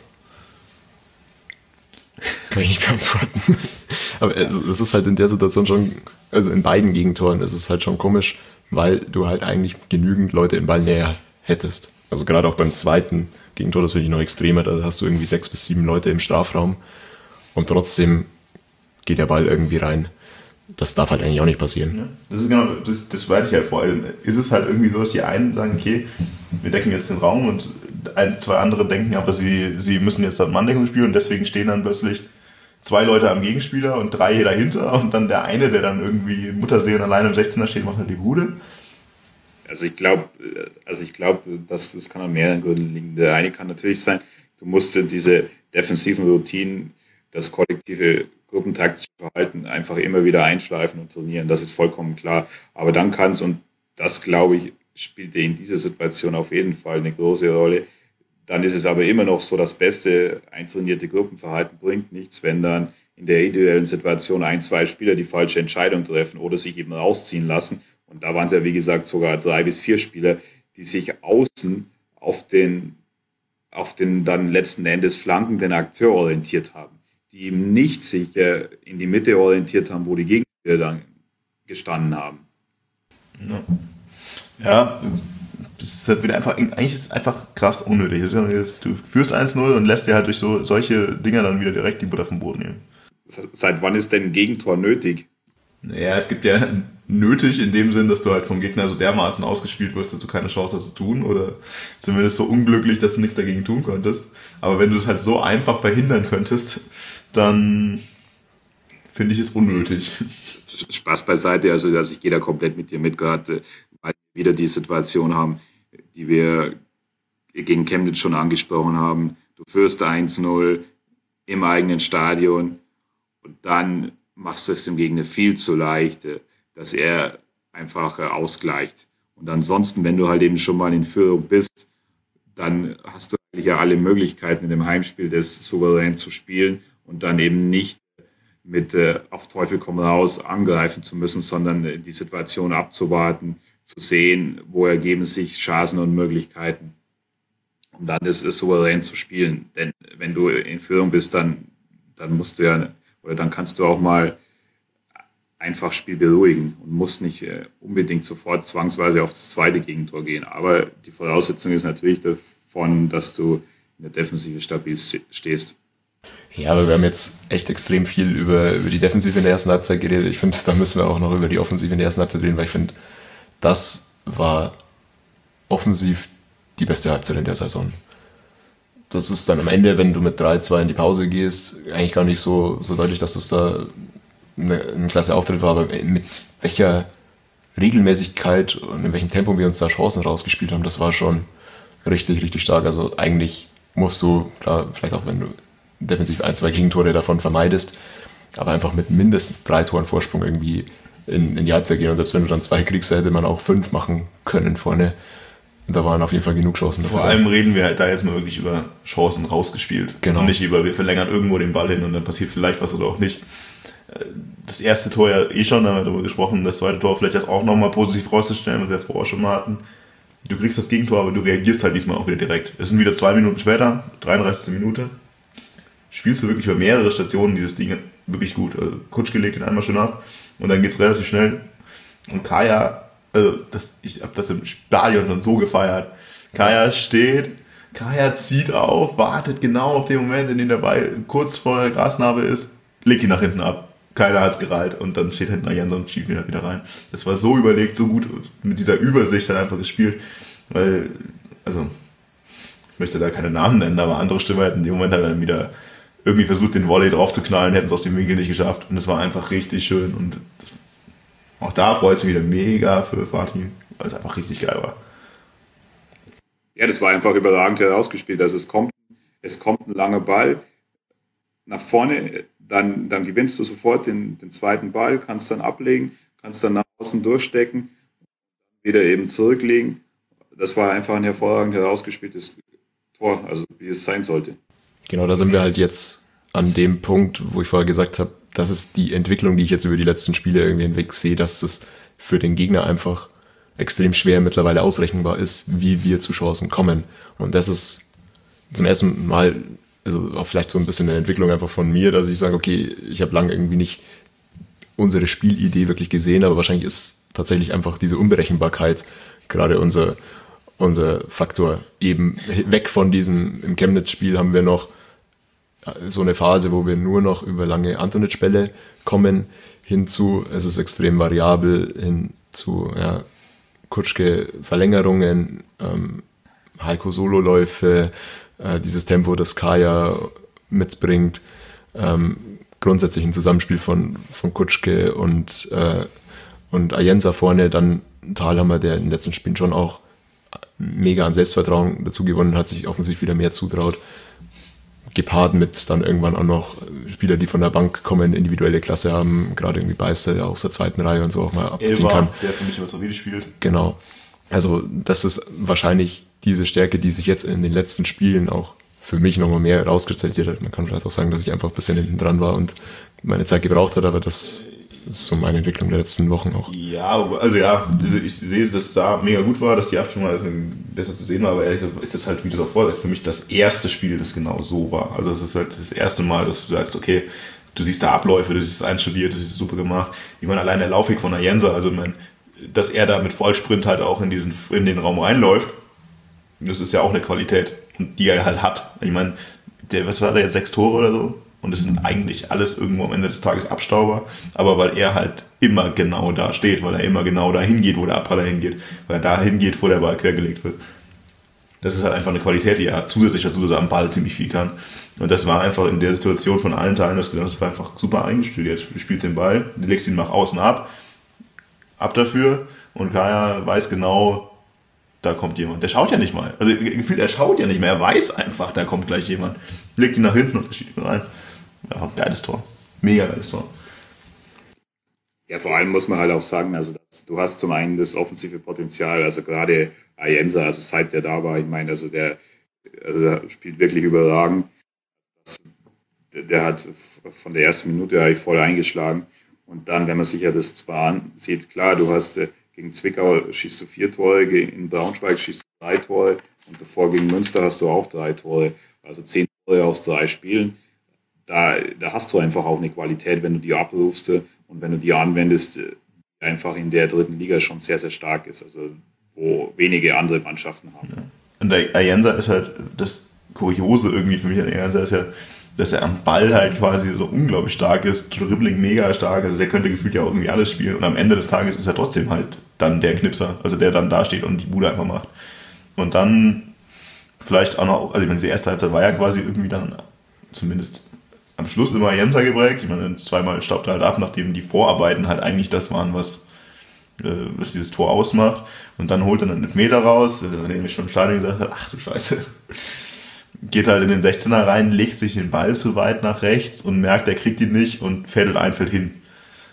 Kann ich nicht beantworten. Aber es ist halt in der Situation schon, also in beiden Gegentoren ist es halt schon komisch, weil du halt eigentlich genügend Leute im Ballnähe hättest. Also gerade auch beim zweiten Gegentor, das finde ich noch extremer, da hast du irgendwie 6 bis 7 Leute im Strafraum und trotzdem geht der Ball irgendwie rein. Das darf halt eigentlich auch nicht passieren. Ja, das ist genau, das weite ich halt vor. Also ist es halt irgendwie so, dass die einen sagen, okay, wir decken jetzt den Raum und zwei andere denken, aber sie müssen jetzt dann Manndeckung spielen und deswegen stehen dann plötzlich 2 Leute am Gegenspieler und 3 dahinter und dann der eine, der dann irgendwie Mutterseelen alleine im 16er steht, macht halt die Bude. Also ich glaube, das kann an mehreren Gründen liegen. Der eine kann natürlich sein, du musst diese defensiven Routinen, das kollektive gruppentaktische Verhalten einfach immer wieder einschleifen und trainieren. Das ist vollkommen klar. Aber dann kann es, und das glaube ich, spielte in dieser Situation auf jeden Fall eine große Rolle. Dann ist es aber immer noch so, das beste eintrainierte Gruppenverhalten bringt nichts, wenn dann in der individuellen Situation 1, 2 Spieler die falsche Entscheidung treffen oder sich eben rausziehen lassen. Und da waren es ja, wie gesagt, sogar 3 bis 4 Spieler, die sich außen auf den dann letzten Endes flankenden Akteur orientiert haben, die eben nicht sich in die Mitte orientiert haben, wo die Gegenspieler dann gestanden haben. Ja, das ist halt wieder einfach, eigentlich ist es einfach krass unnötig. Du führst 1-0 und lässt dir halt durch solche Dinger dann wieder direkt die Butter vom Brot nehmen. Seit wann ist denn ein Gegentor nötig? Naja, es gibt ja nötig in dem Sinn, dass du halt vom Gegner so dermaßen ausgespielt wirst, dass du keine Chance hast zu tun oder zumindest so unglücklich, dass du nichts dagegen tun konntest. Aber wenn du es halt so einfach verhindern könntest, dann finde ich es unnötig. Spaß beiseite, also ich gehe da komplett mit dir mit, gerade weil wir wieder die Situation haben, die wir gegen Chemnitz schon angesprochen haben. Du führst 1-0 im eigenen Stadion und dann machst du es dem Gegner viel zu leicht, dass er einfach ausgleicht. Und ansonsten, wenn du halt eben schon mal in Führung bist, dann hast du eigentlich ja alle Möglichkeiten in dem Heimspiel das souverän zu spielen und dann eben nicht mit auf Teufel komm raus angreifen zu müssen, sondern die Situation abzuwarten, zu sehen, wo ergeben sich Chancen und Möglichkeiten, um dann das souverän zu spielen. Denn wenn du in Führung bist, dann musst du ja, oder dann kannst du auch mal einfach Spiel beruhigen und musst nicht unbedingt sofort zwangsweise auf das zweite Gegentor gehen. Aber die Voraussetzung ist natürlich davon, dass du in der Defensive stabil stehst. Ja, aber wir haben jetzt echt extrem viel über die Defensive in der ersten Halbzeit geredet. Ich finde, da müssen wir auch noch über die Offensive in der ersten Halbzeit reden, weil ich finde, das war offensiv die beste Halbzeit in der Saison. Das ist dann am Ende, wenn du mit 3-2 in die Pause gehst, eigentlich gar nicht so deutlich, dass das da ein klasse Auftritt war, aber mit welcher Regelmäßigkeit und in welchem Tempo wir uns da Chancen rausgespielt haben, das war schon richtig, richtig stark. Also eigentlich musst du, klar, vielleicht auch wenn du defensiv 1-2 Gegentore davon vermeidest, aber einfach mit mindestens 3 Toren Vorsprung irgendwie in die Halbzeit gehen. Und selbst wenn du dann 2 kriegst, hätte man auch 5 machen können vorne. da waren auf jeden Fall genug Chancen dafür. Vor allem reden wir halt da jetzt mal wirklich über Chancen rausgespielt. Genau. Und nicht über, wir verlängern irgendwo den Ball hin und dann passiert vielleicht was oder auch nicht. Das erste Tor ja schon, da haben wir darüber gesprochen, das zweite Tor vielleicht das auch nochmal positiv rauszustellen, was wir vorher schon mal hatten. Du kriegst das Gegentor, aber du reagierst halt diesmal auch wieder direkt. Es sind wieder 2 Minuten später, 33. Minute. Spielst du wirklich über mehrere Stationen dieses Ding wirklich gut. Also Kutschke legt ihn einmal schön ab und dann geht's relativ schnell. Und Kaya, ich habe das im Stadion schon so gefeiert. Kaya steht, Kaya zieht auf, wartet genau auf den Moment, in dem der Ball kurz vor der Grasnarbe ist, legt ihn nach hinten ab. Keiner hat's gereiht und dann steht hinten Ayensa und schiebt ihn halt wieder rein. Das war so überlegt, so gut mit dieser Übersicht dann einfach gespielt, weil, also, ich möchte da keine Namen nennen, aber andere Stimmen hätten in dem Moment halt dann wieder irgendwie versucht, den Volley drauf zu knallen, hätten es aus dem Winkel nicht geschafft und es war einfach richtig schön und auch da freut es mich wieder mega für Fatih, weil es einfach richtig geil war. Ja, das war einfach überragend herausgespielt. Also es kommt ein langer Ball nach vorne, dann gewinnst du sofort den zweiten Ball, kannst dann ablegen, kannst dann nach außen durchstecken, wieder eben zurücklegen. Das war einfach ein hervorragend herausgespieltes Tor, also wie es sein sollte. Genau, da sind wir halt jetzt an dem Punkt, wo ich vorher gesagt habe, das ist die Entwicklung, die ich jetzt über die letzten Spiele irgendwie hinweg sehe, dass es für den Gegner einfach extrem schwer mittlerweile ausrechenbar ist, wie wir zu Chancen kommen. Und das ist zum ersten Mal, also auch vielleicht so ein bisschen eine Entwicklung einfach von mir, dass ich sage, okay, ich habe lange irgendwie nicht unsere Spielidee wirklich gesehen, aber wahrscheinlich ist tatsächlich einfach diese Unberechenbarkeit gerade unser Faktor. Eben weg von diesem, im Chemnitz-Spiel haben wir noch so eine Phase, wo wir nur noch über lange Antonitsch-Bälle kommen, hinzu, es ist extrem variabel, hin zu Kutschke Verlängerungen, Heiko Sololäufe, dieses Tempo, das Kaya mitbringt, grundsätzlich ein Zusammenspiel von Kutschke und Ayensa vorne, dann Thalhammer, der in den letzten Spielen schon auch mega an Selbstvertrauen dazu gewonnen hat, sich offensichtlich wieder mehr zutraut, gepaart mit dann irgendwann auch noch Spieler, die von der Bank kommen, individuelle Klasse haben, gerade irgendwie Beister, der aus der zweiten Reihe und so auch mal abziehen kann. Der für mich immer so wieder spielt. Genau. Also das ist wahrscheinlich diese Stärke, die sich jetzt in den letzten Spielen auch für mich nochmal mehr rauskristallisiert hat. Man kann vielleicht auch sagen, dass ich einfach ein bisschen hinten dran war und meine Zeit gebraucht hat, aber das ist so meine Entwicklung der letzten Wochen auch. Ja, also ich sehe, dass es da mega gut war, dass die Abstimmung halt besser zu sehen war, aber ehrlich gesagt ist das halt, wie du es auch vorsagst, für mich das erste Spiel, das genau so war. Also es ist halt das erste Mal, dass du sagst, okay, du siehst da Abläufe, du siehst es einstudiert, du siehst es super gemacht. Ich meine, allein der Laufweg von Ayensa, also dass er da mit Vollsprint halt auch in den Raum reinläuft, das ist ja auch eine Qualität, die er halt hat. Ich meine, was war der jetzt, 6 Tore oder so? Und es sind eigentlich alles irgendwo am Ende des Tages Abstauber, aber weil er halt immer genau da steht, weil er immer genau dahin geht, wo der Abpraller hingeht, weil er dahin geht, wo der Ball quergelegt wird. Das ist halt einfach eine Qualität, die er hat, zusätzlich dazu, dass er am Ball ziemlich viel kann. Und das war einfach in der Situation von allen Teilen, das war einfach super eingestudiert. Du spielst den Ball, du legst ihn nach außen ab dafür und Kaya weiß genau, da kommt jemand. Der schaut ja nicht mal. Also gefühlt, er schaut ja nicht mehr. Er weiß einfach, da kommt gleich jemand. Legt ihn nach hinten und er schiebt ihn rein. Ja, geiles Tor. Mega geiles Tor. Ja, vor allem muss man halt auch sagen, also du hast zum einen das offensive Potenzial, also gerade Ayensa, also seit der da war, ich meine, also der spielt wirklich überragend. Der hat von der ersten Minute eigentlich voll eingeschlagen. Und dann, wenn man sich ja das zwar ansieht, klar, du hast gegen Zwickau schießt du 4 Tore, in Braunschweig schießt du 3 Tore und davor gegen Münster hast du auch 3 Tore. Also 10 Tore aus 3 Spielen. Da hast du einfach auch eine Qualität, wenn du die abrufst und wenn du die anwendest, die einfach in der 3. Liga schon sehr, sehr stark ist. Also wo wenige andere Mannschaften haben. Ja. Und der Ayensa ist halt das Kuriose irgendwie für mich an Ayensa ist ja, dass er am Ball halt quasi so unglaublich stark ist, Dribbling mega stark, also der könnte gefühlt ja auch irgendwie alles spielen und am Ende des Tages ist er trotzdem halt dann der Knipser, also der dann da steht und die Bude einfach macht. Und dann vielleicht auch noch, also ich meine, diese erste Halbzeit war ja quasi irgendwie dann zumindest am Schluss immer Ayensa geprägt. Ich meine, 2-mal staubt er halt ab, nachdem die Vorarbeiten halt eigentlich das waren, was dieses Tor ausmacht. Und dann holt er einen Elfmeter raus, den ich schon im Stadion gesagt habe, ach du Scheiße. Geht halt in den 16er rein, legt sich den Ball zu weit nach rechts und merkt, er kriegt ihn nicht und fädelt ein Feld hin.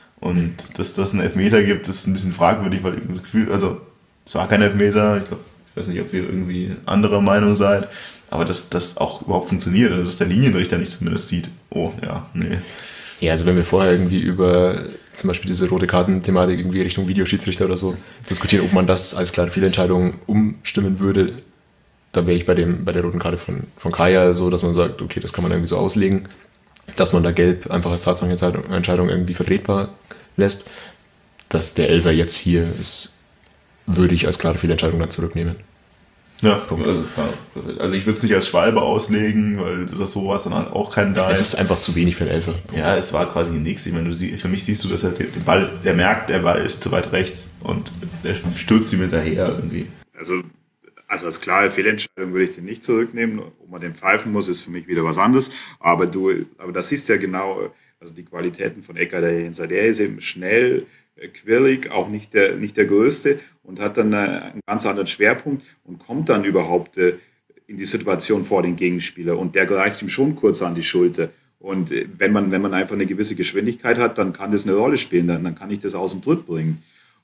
Und dass das einen Elfmeter gibt, ist ein bisschen fragwürdig, weil ich das Gefühl, also es war kein Elfmeter, ich glaube, weiß nicht, ob ihr irgendwie anderer Meinung seid, aber dass das auch überhaupt funktioniert, also dass der Linienrichter nicht zumindest sieht, oh ja, nee. Ja, also wenn wir vorher irgendwie über zum Beispiel diese rote Karten-Thematik irgendwie Richtung Videoschiedsrichter oder so diskutieren, ob man das als klare Fehlentscheidung umstimmen würde, da wäre ich bei der roten Karte von Kaya so, dass man sagt, okay, das kann man irgendwie so auslegen, dass man da Gelb einfach als Tatsachenentscheidung irgendwie vertretbar lässt. Dass der Elfer jetzt hier ist, würde ich als klare Fehlentscheidung dann zurücknehmen. Ja, also ich würde es nicht als Schwalbe auslegen, weil das sowas dann halt auch kein da ist. Es ist einfach zu wenig für den Elfer. Ja, es war quasi nichts. Ich meine, für mich siehst du, dass er den Ball, der merkt, der Ball ist zu weit rechts und der stürzt ihm hinterher irgendwie. Also als klare Fehlentscheidung würde ich den nicht zurücknehmen. Ob man den pfeifen muss, ist für mich wieder was anderes. Aber das siehst ja genau, also die Qualitäten von Ecker, der ist eben schnell, quirlig, auch nicht der Größte und hat dann einen ganz anderen Schwerpunkt und kommt dann überhaupt in die Situation vor den Gegenspieler und der greift ihm schon kurz an die Schulter. Und wenn man einfach eine gewisse Geschwindigkeit hat, dann kann das eine Rolle spielen, dann kann ich das aus dem Tritt bringen.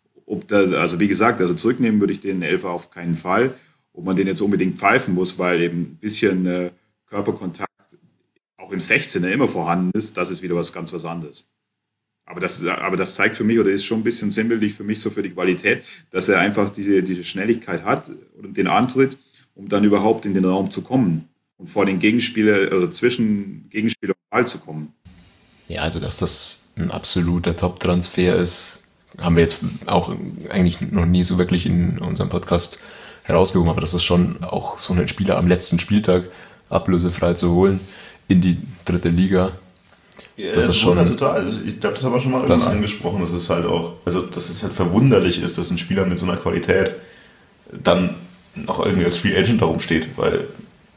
Also wie gesagt, also zurücknehmen würde ich den Elfer auf keinen Fall. Ob man den jetzt unbedingt pfeifen muss, weil eben ein bisschen Körperkontakt auch im 16er immer vorhanden ist, das ist wieder was ganz was anderes. Aber das zeigt für mich, oder ist schon ein bisschen sinnbildlich für mich so für die Qualität, dass er einfach diese Schnelligkeit hat und den Antritt, um dann überhaupt in den Raum zu kommen und vor den Gegenspieler, also zwischen Gegenspieler und Ball zu kommen. Ja, also dass das ein absoluter Top-Transfer ist, haben wir jetzt auch eigentlich noch nie so wirklich in unserem Podcast herausgehoben, aber das ist schon auch so ein Spieler am letzten Spieltag ablösefrei zu holen in die 3. Liga. Ja, das ist schon total. Also ich glaube, das haben wir schon mal irgendwann angesprochen, dass es halt auch, also dass es halt verwunderlich ist, dass ein Spieler mit so einer Qualität dann noch irgendwie als Free Agent darum steht, weil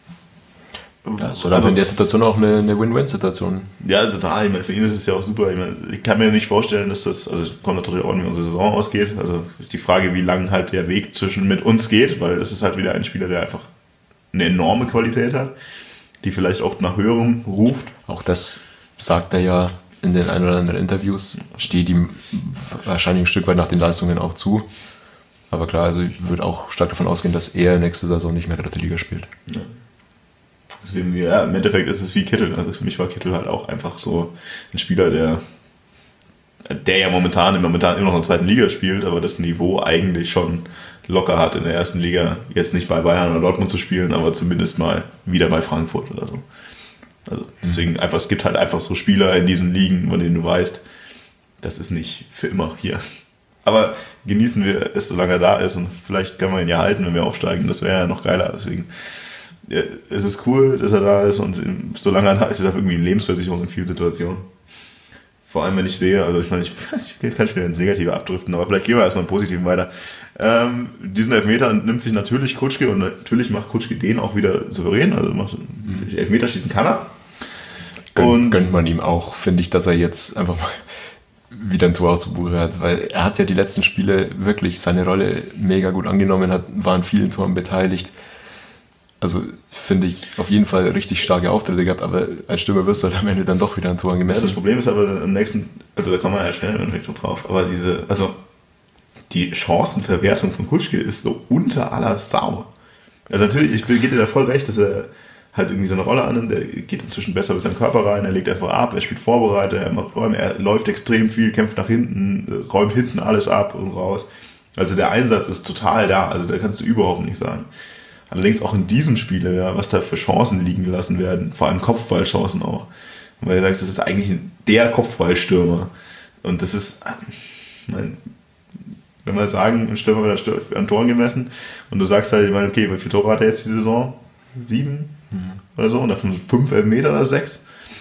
ja, so also in der Situation auch eine Win-Win-Situation. Ja, total. Ich meine, für ihn ist es ja auch super. Ich kann mir nicht vorstellen, dass das, also kommt natürlich auch an, wie unsere Saison ausgeht. Also ist die Frage, wie lang halt der Weg zwischen mit uns geht, weil das ist halt wieder ein Spieler, der einfach eine enorme Qualität hat, die vielleicht auch nach höherem ruft. Auch das sagt er ja in den ein oder anderen Interviews, steht ihm wahrscheinlich ein Stück weit nach den Leistungen auch zu. Aber klar, also ich würde auch stark davon ausgehen, dass er nächste Saison nicht mehr 3. Liga spielt. Ja. Sehen wir, ja, im Endeffekt ist es wie Kittel. Also für mich war Kittel halt auch einfach so ein Spieler, der ja momentan immer noch in der 2. Liga spielt, aber das Niveau eigentlich schon locker hat in der 1. Liga. Jetzt nicht bei Bayern oder Dortmund zu spielen, aber zumindest mal wieder bei Frankfurt oder so. Also deswegen einfach, es gibt halt einfach so Spieler in diesen Ligen, von denen du weißt, das ist nicht für immer hier. Aber genießen wir es, solange er da ist, und vielleicht können wir ihn ja halten, wenn wir aufsteigen. Das wäre ja noch geiler. Deswegen ja, es ist cool, dass er da ist, und solange er da ist, ist er irgendwie eine Lebensversicherung in vielen Situationen. Vor allem, wenn ich sehe, also ich meine, ich kann schon wieder ins Negative abdriften, aber vielleicht gehen wir erstmal im Positiven weiter. Diesen Elfmeter nimmt sich natürlich Kutschke, und natürlich macht Kutschke den auch wieder souverän, also Elfmeter schießen kann er. Gönnt man ihm auch, finde ich, dass er jetzt einfach mal wieder ein Tor zu Buche hat, weil er hat ja die letzten Spiele wirklich seine Rolle mega gut angenommen, war an vielen Toren beteiligt. Also finde ich auf jeden Fall richtig starke Auftritte gehabt, aber als Stürmer wirst du halt am Ende dann doch wieder ein Tor gemessen. Ja, das Problem ist aber am nächsten, also da kommen wir ja schnell im Endeffekt noch drauf, aber die Chancenverwertung von Kutschke ist so unter aller Sau. Also natürlich, ich gebe dir da voll recht, dass er halt irgendwie so eine Rolle annimmt, der geht inzwischen besser mit seinem Körper rein, er legt einfach ab, er spielt Vorbereiter, er macht Räume, er läuft extrem viel, kämpft nach hinten, räumt hinten alles ab und raus. Also der Einsatz ist total da, also da kannst du überhaupt nicht sagen. Allerdings auch in diesem Spiel, ja, was da für Chancen liegen gelassen werden, vor allem Kopfballchancen auch. Weil du sagst, das ist eigentlich der Kopfballstürmer. Und das ist, wenn wir sagen, ein Stürmer wird an Toren gemessen, und du sagst halt, okay, wie viele Tore hat er jetzt die Saison? 7 oder so, und davon 5 Elfmeter oder 6?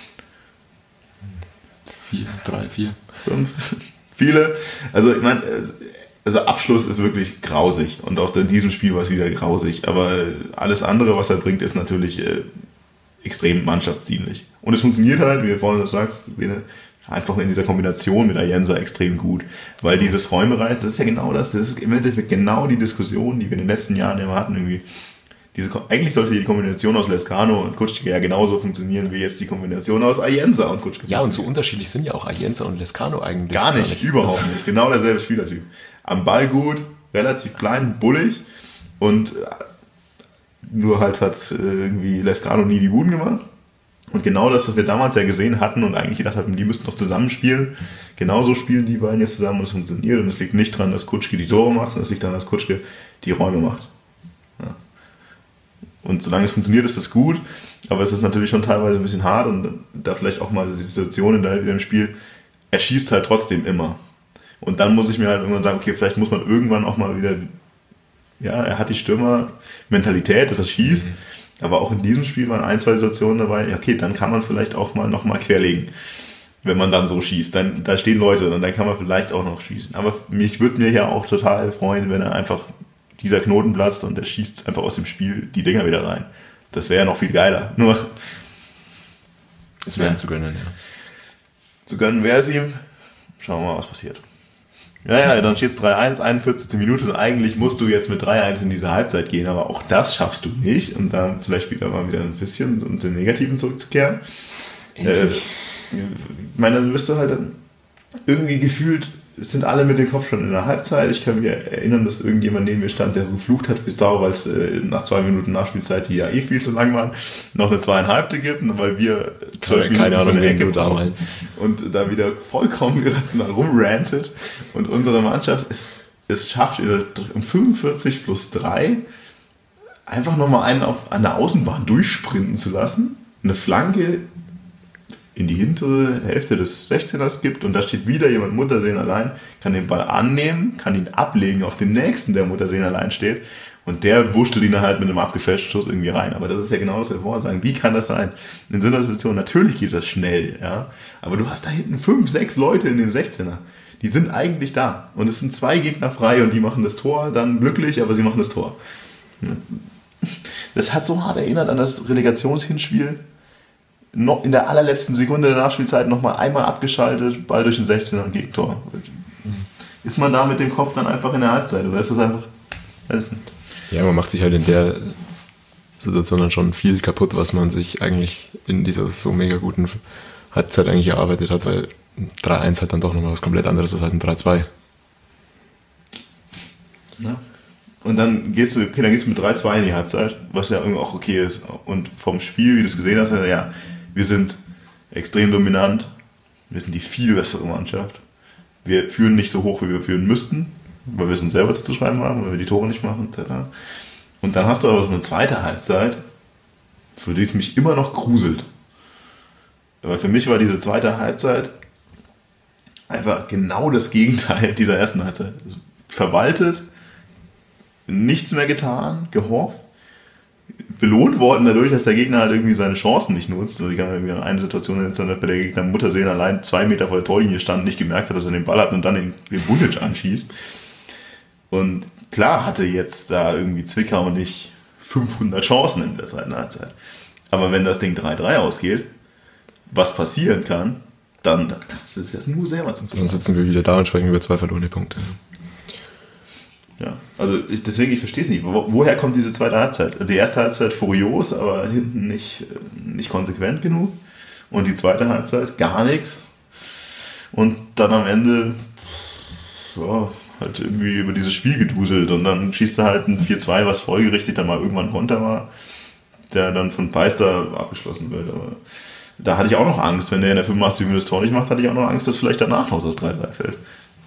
3, 4. 5. Viele. Also ich meine, Abschluss ist wirklich grausig, und auch in diesem Spiel war es wieder grausig, aber alles andere, was er bringt, ist natürlich extrem mannschaftsdienlich. Und es funktioniert halt, wie du vorhin sagst, einfach in dieser Kombination mit Ayensa extrem gut, weil dieses Räumereich, das ist ja genau das ist im Endeffekt genau die Diskussion, die wir in den letzten Jahren immer hatten, irgendwie. Eigentlich sollte die Kombination aus Lescano und Kutschke ja genauso funktionieren wie jetzt die Kombination aus Ayensa und Kutschke. Ja, und so unterschiedlich sind ja auch Ayensa und Lescano eigentlich. Gar nicht, überhaupt nicht. Genau derselbe Spielertyp. Am Ball gut, relativ klein, bullig, Und nur halt hat irgendwie Lescano nie die Buden gemacht. Und genau das, was wir damals ja gesehen hatten und eigentlich gedacht hatten, die müssten doch zusammen spielen, genauso spielen die beiden jetzt zusammen und es funktioniert. Und es liegt nicht daran, dass Kutschke die Tore macht, sondern es liegt daran, dass Kutschke die Räume macht. Ja. Und solange es funktioniert, ist das gut, aber es ist natürlich schon teilweise ein bisschen hart und da vielleicht auch mal die Situation in dem Spiel, er schießt halt trotzdem immer. Und dann muss ich mir halt irgendwann sagen, okay, vielleicht muss man irgendwann auch mal wieder, ja, er hat die Stürmer-Mentalität, dass er schießt, aber auch in diesem Spiel waren 1, 2 Situationen dabei, ja, okay, dann kann man vielleicht auch mal nochmal querlegen, wenn man dann so schießt. Dann, da stehen Leute und dann kann man vielleicht auch noch schießen. Aber ich würde mir ja auch total freuen, wenn er einfach dieser Knoten platzt und er schießt einfach aus dem Spiel die Dinger wieder rein. Das wäre ja noch viel geiler. Nur es wäre zu gönnen, ja. Zu gönnen wäre es ihm. Schauen wir mal, was passiert. Ja, dann steht es 3-1, 41. Minute und eigentlich musst du jetzt mit 3-1 in diese Halbzeit gehen, aber auch das schaffst du nicht und dann vielleicht wieder ein bisschen um den Negativen zurückzukehren. Ich meine, dann bist du halt dann irgendwie gefühlt, es sind alle mit dem Kopf schon in der Halbzeit. Ich kann mich erinnern, dass irgendjemand neben mir stand, der geflucht hat wie Sau, weil es nach 2 Minuten Nachspielzeit, die ja eh viel zu lang waren, noch eine 2,5 gibt, weil wir 12 Minuten keine Ahnung, von der wen Ecke du da brauchen. meinst. Und da wieder vollkommen irrational rumrantet und unsere Mannschaft es schafft, um 45 plus 3 einfach nochmal einen an der Außenbahn durchsprinten zu lassen, eine Flanke in die hintere Hälfte des 16ers gibt und da steht wieder jemand Muttersehen allein, kann den Ball annehmen, kann ihn ablegen auf den nächsten, der Muttersehen allein steht und der wurschtelt ihn dann halt mit einem abgefälschten Schuss irgendwie rein. Aber das ist ja genau das, was wir vorher sagen. Wie kann das sein? In so einer Situation, natürlich geht das schnell, ja, aber du hast da hinten 5, 6 Leute in dem 16er. Die sind eigentlich da und es sind 2 Gegner frei und die machen das Tor, dann glücklich, aber sie machen das Tor. Das hat so hart erinnert an das Relegationshinspiel. Noch in der allerletzten Sekunde der Nachspielzeit nochmal einmal abgeschaltet, Ball durch den 16er und Gegentor. Ist man da mit dem Kopf dann einfach in der Halbzeit oder ist das einfach, weiß nicht. Ja, man macht sich halt in der Situation dann schon viel kaputt, was man sich eigentlich in dieser so mega guten Halbzeit eigentlich erarbeitet hat, weil 3-1 halt dann doch nochmal was komplett anderes ist als ein 3-2. Ja. Und dann gehst du mit 3-2 in die Halbzeit, was ja irgendwie auch okay ist. Und vom Spiel, wie du es gesehen hast, ja, wir sind extrem dominant, wir sind die viel bessere Mannschaft. Wir führen nicht so hoch, wie wir führen müssten, weil wir es uns selber zuzuschreiben haben, weil wir die Tore nicht machen. Und dann hast du aber so eine zweite Halbzeit, für die es mich immer noch gruselt. Aber für mich war diese zweite Halbzeit einfach genau das Gegenteil dieser ersten Halbzeit. Verwaltet, nichts mehr getan, gehofft, belohnt worden dadurch, dass der Gegner halt irgendwie seine Chancen nicht nutzt. Also ich kann mir irgendwie an eine Situation erinnern, bei der Gegner Muttersehen allein 2 Meter vor der Torlinie stand, nicht gemerkt hat, dass er den Ball hat und dann den Bundic anschießt. Und klar hatte jetzt da irgendwie Zwickau nicht 500 Chancen in der zweiten Halbzeit. Aber wenn das Ding 3-3 ausgeht, was passieren kann, dann das ist das nur selber zu tun. Dann sitzen wir wieder da und sprechen über 2 verlorene Punkte. Ja, also deswegen, ich verstehe es nicht. Woher kommt diese zweite Halbzeit? Also die erste Halbzeit furios, aber hinten nicht konsequent genug. Und die zweite Halbzeit gar nichts. Und dann am Ende ja, halt irgendwie über dieses Spiel geduselt. Und dann schießt er halt ein 4-2, was folgerichtig dann mal irgendwann Konter war, der dann von Beister abgeschlossen wird. Aber da hatte ich auch noch Angst, wenn der in der 85 Minuten das Tor nicht macht, hatte ich auch noch Angst, dass vielleicht danach noch das 3-3 fällt.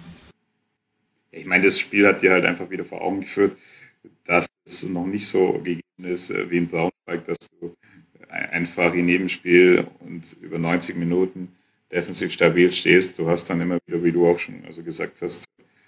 Ich meine, das Spiel hat dir halt einfach wieder vor Augen geführt, dass es noch nicht so gegeben ist wie in Braunschweig, dass du einfach in jedem Spiel und über 90 Minuten defensiv stabil stehst. Du hast dann immer wieder, wie du auch schon gesagt hast,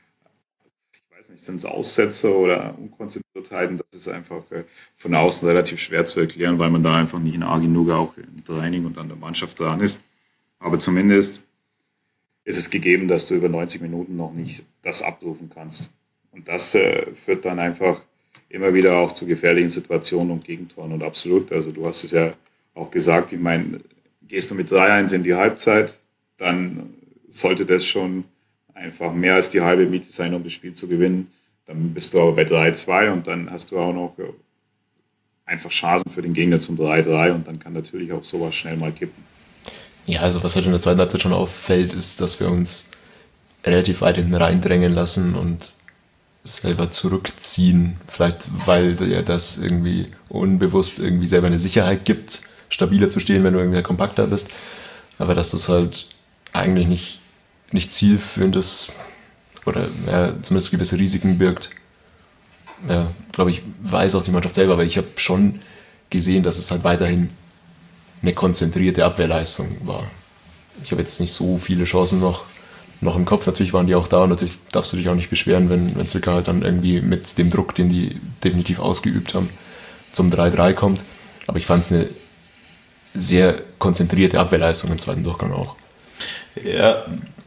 ich weiß nicht, sind es Aussetzer oder Unkonzentriertheiten, das ist einfach von außen relativ schwer zu erklären, weil man da einfach nicht nah genug auch im Training und an der Mannschaft dran ist. Aber zumindest ist es gegeben, dass du über 90 Minuten noch nicht das abrufen kannst. Und das führt dann einfach immer wieder auch zu gefährlichen Situationen und Gegentoren. Und absolut, also du hast es ja auch gesagt, ich meine, gehst du mit 3-1 in die Halbzeit, dann sollte das schon einfach mehr als die halbe Miete sein, um das Spiel zu gewinnen. Dann bist du aber bei 3-2 und dann hast du auch noch einfach Chancen für den Gegner zum 3-3 und dann kann natürlich auch sowas schnell mal kippen. Ja, also was halt in der zweiten Halbzeit schon auffällt, ist, dass wir uns relativ weit hinten reindrängen lassen und selber zurückziehen. Vielleicht, weil dir das irgendwie unbewusst irgendwie selber eine Sicherheit gibt, stabiler zu stehen, wenn du irgendwie kompakter bist. Aber dass das halt eigentlich nicht zielführendes oder zumindest gewisse Risiken birgt. Ja, glaube ich, weiß auch die Mannschaft selber, aber ich habe schon gesehen, dass es halt weiterhin eine konzentrierte Abwehrleistung war. Ich habe jetzt nicht so viele Chancen noch im Kopf. Natürlich waren die auch da und natürlich darfst du dich auch nicht beschweren, wenn Zwickau halt dann irgendwie mit dem Druck, den die definitiv ausgeübt haben, zum 3-3 kommt. Aber ich fand es eine sehr konzentrierte Abwehrleistung im zweiten Durchgang auch. Ja,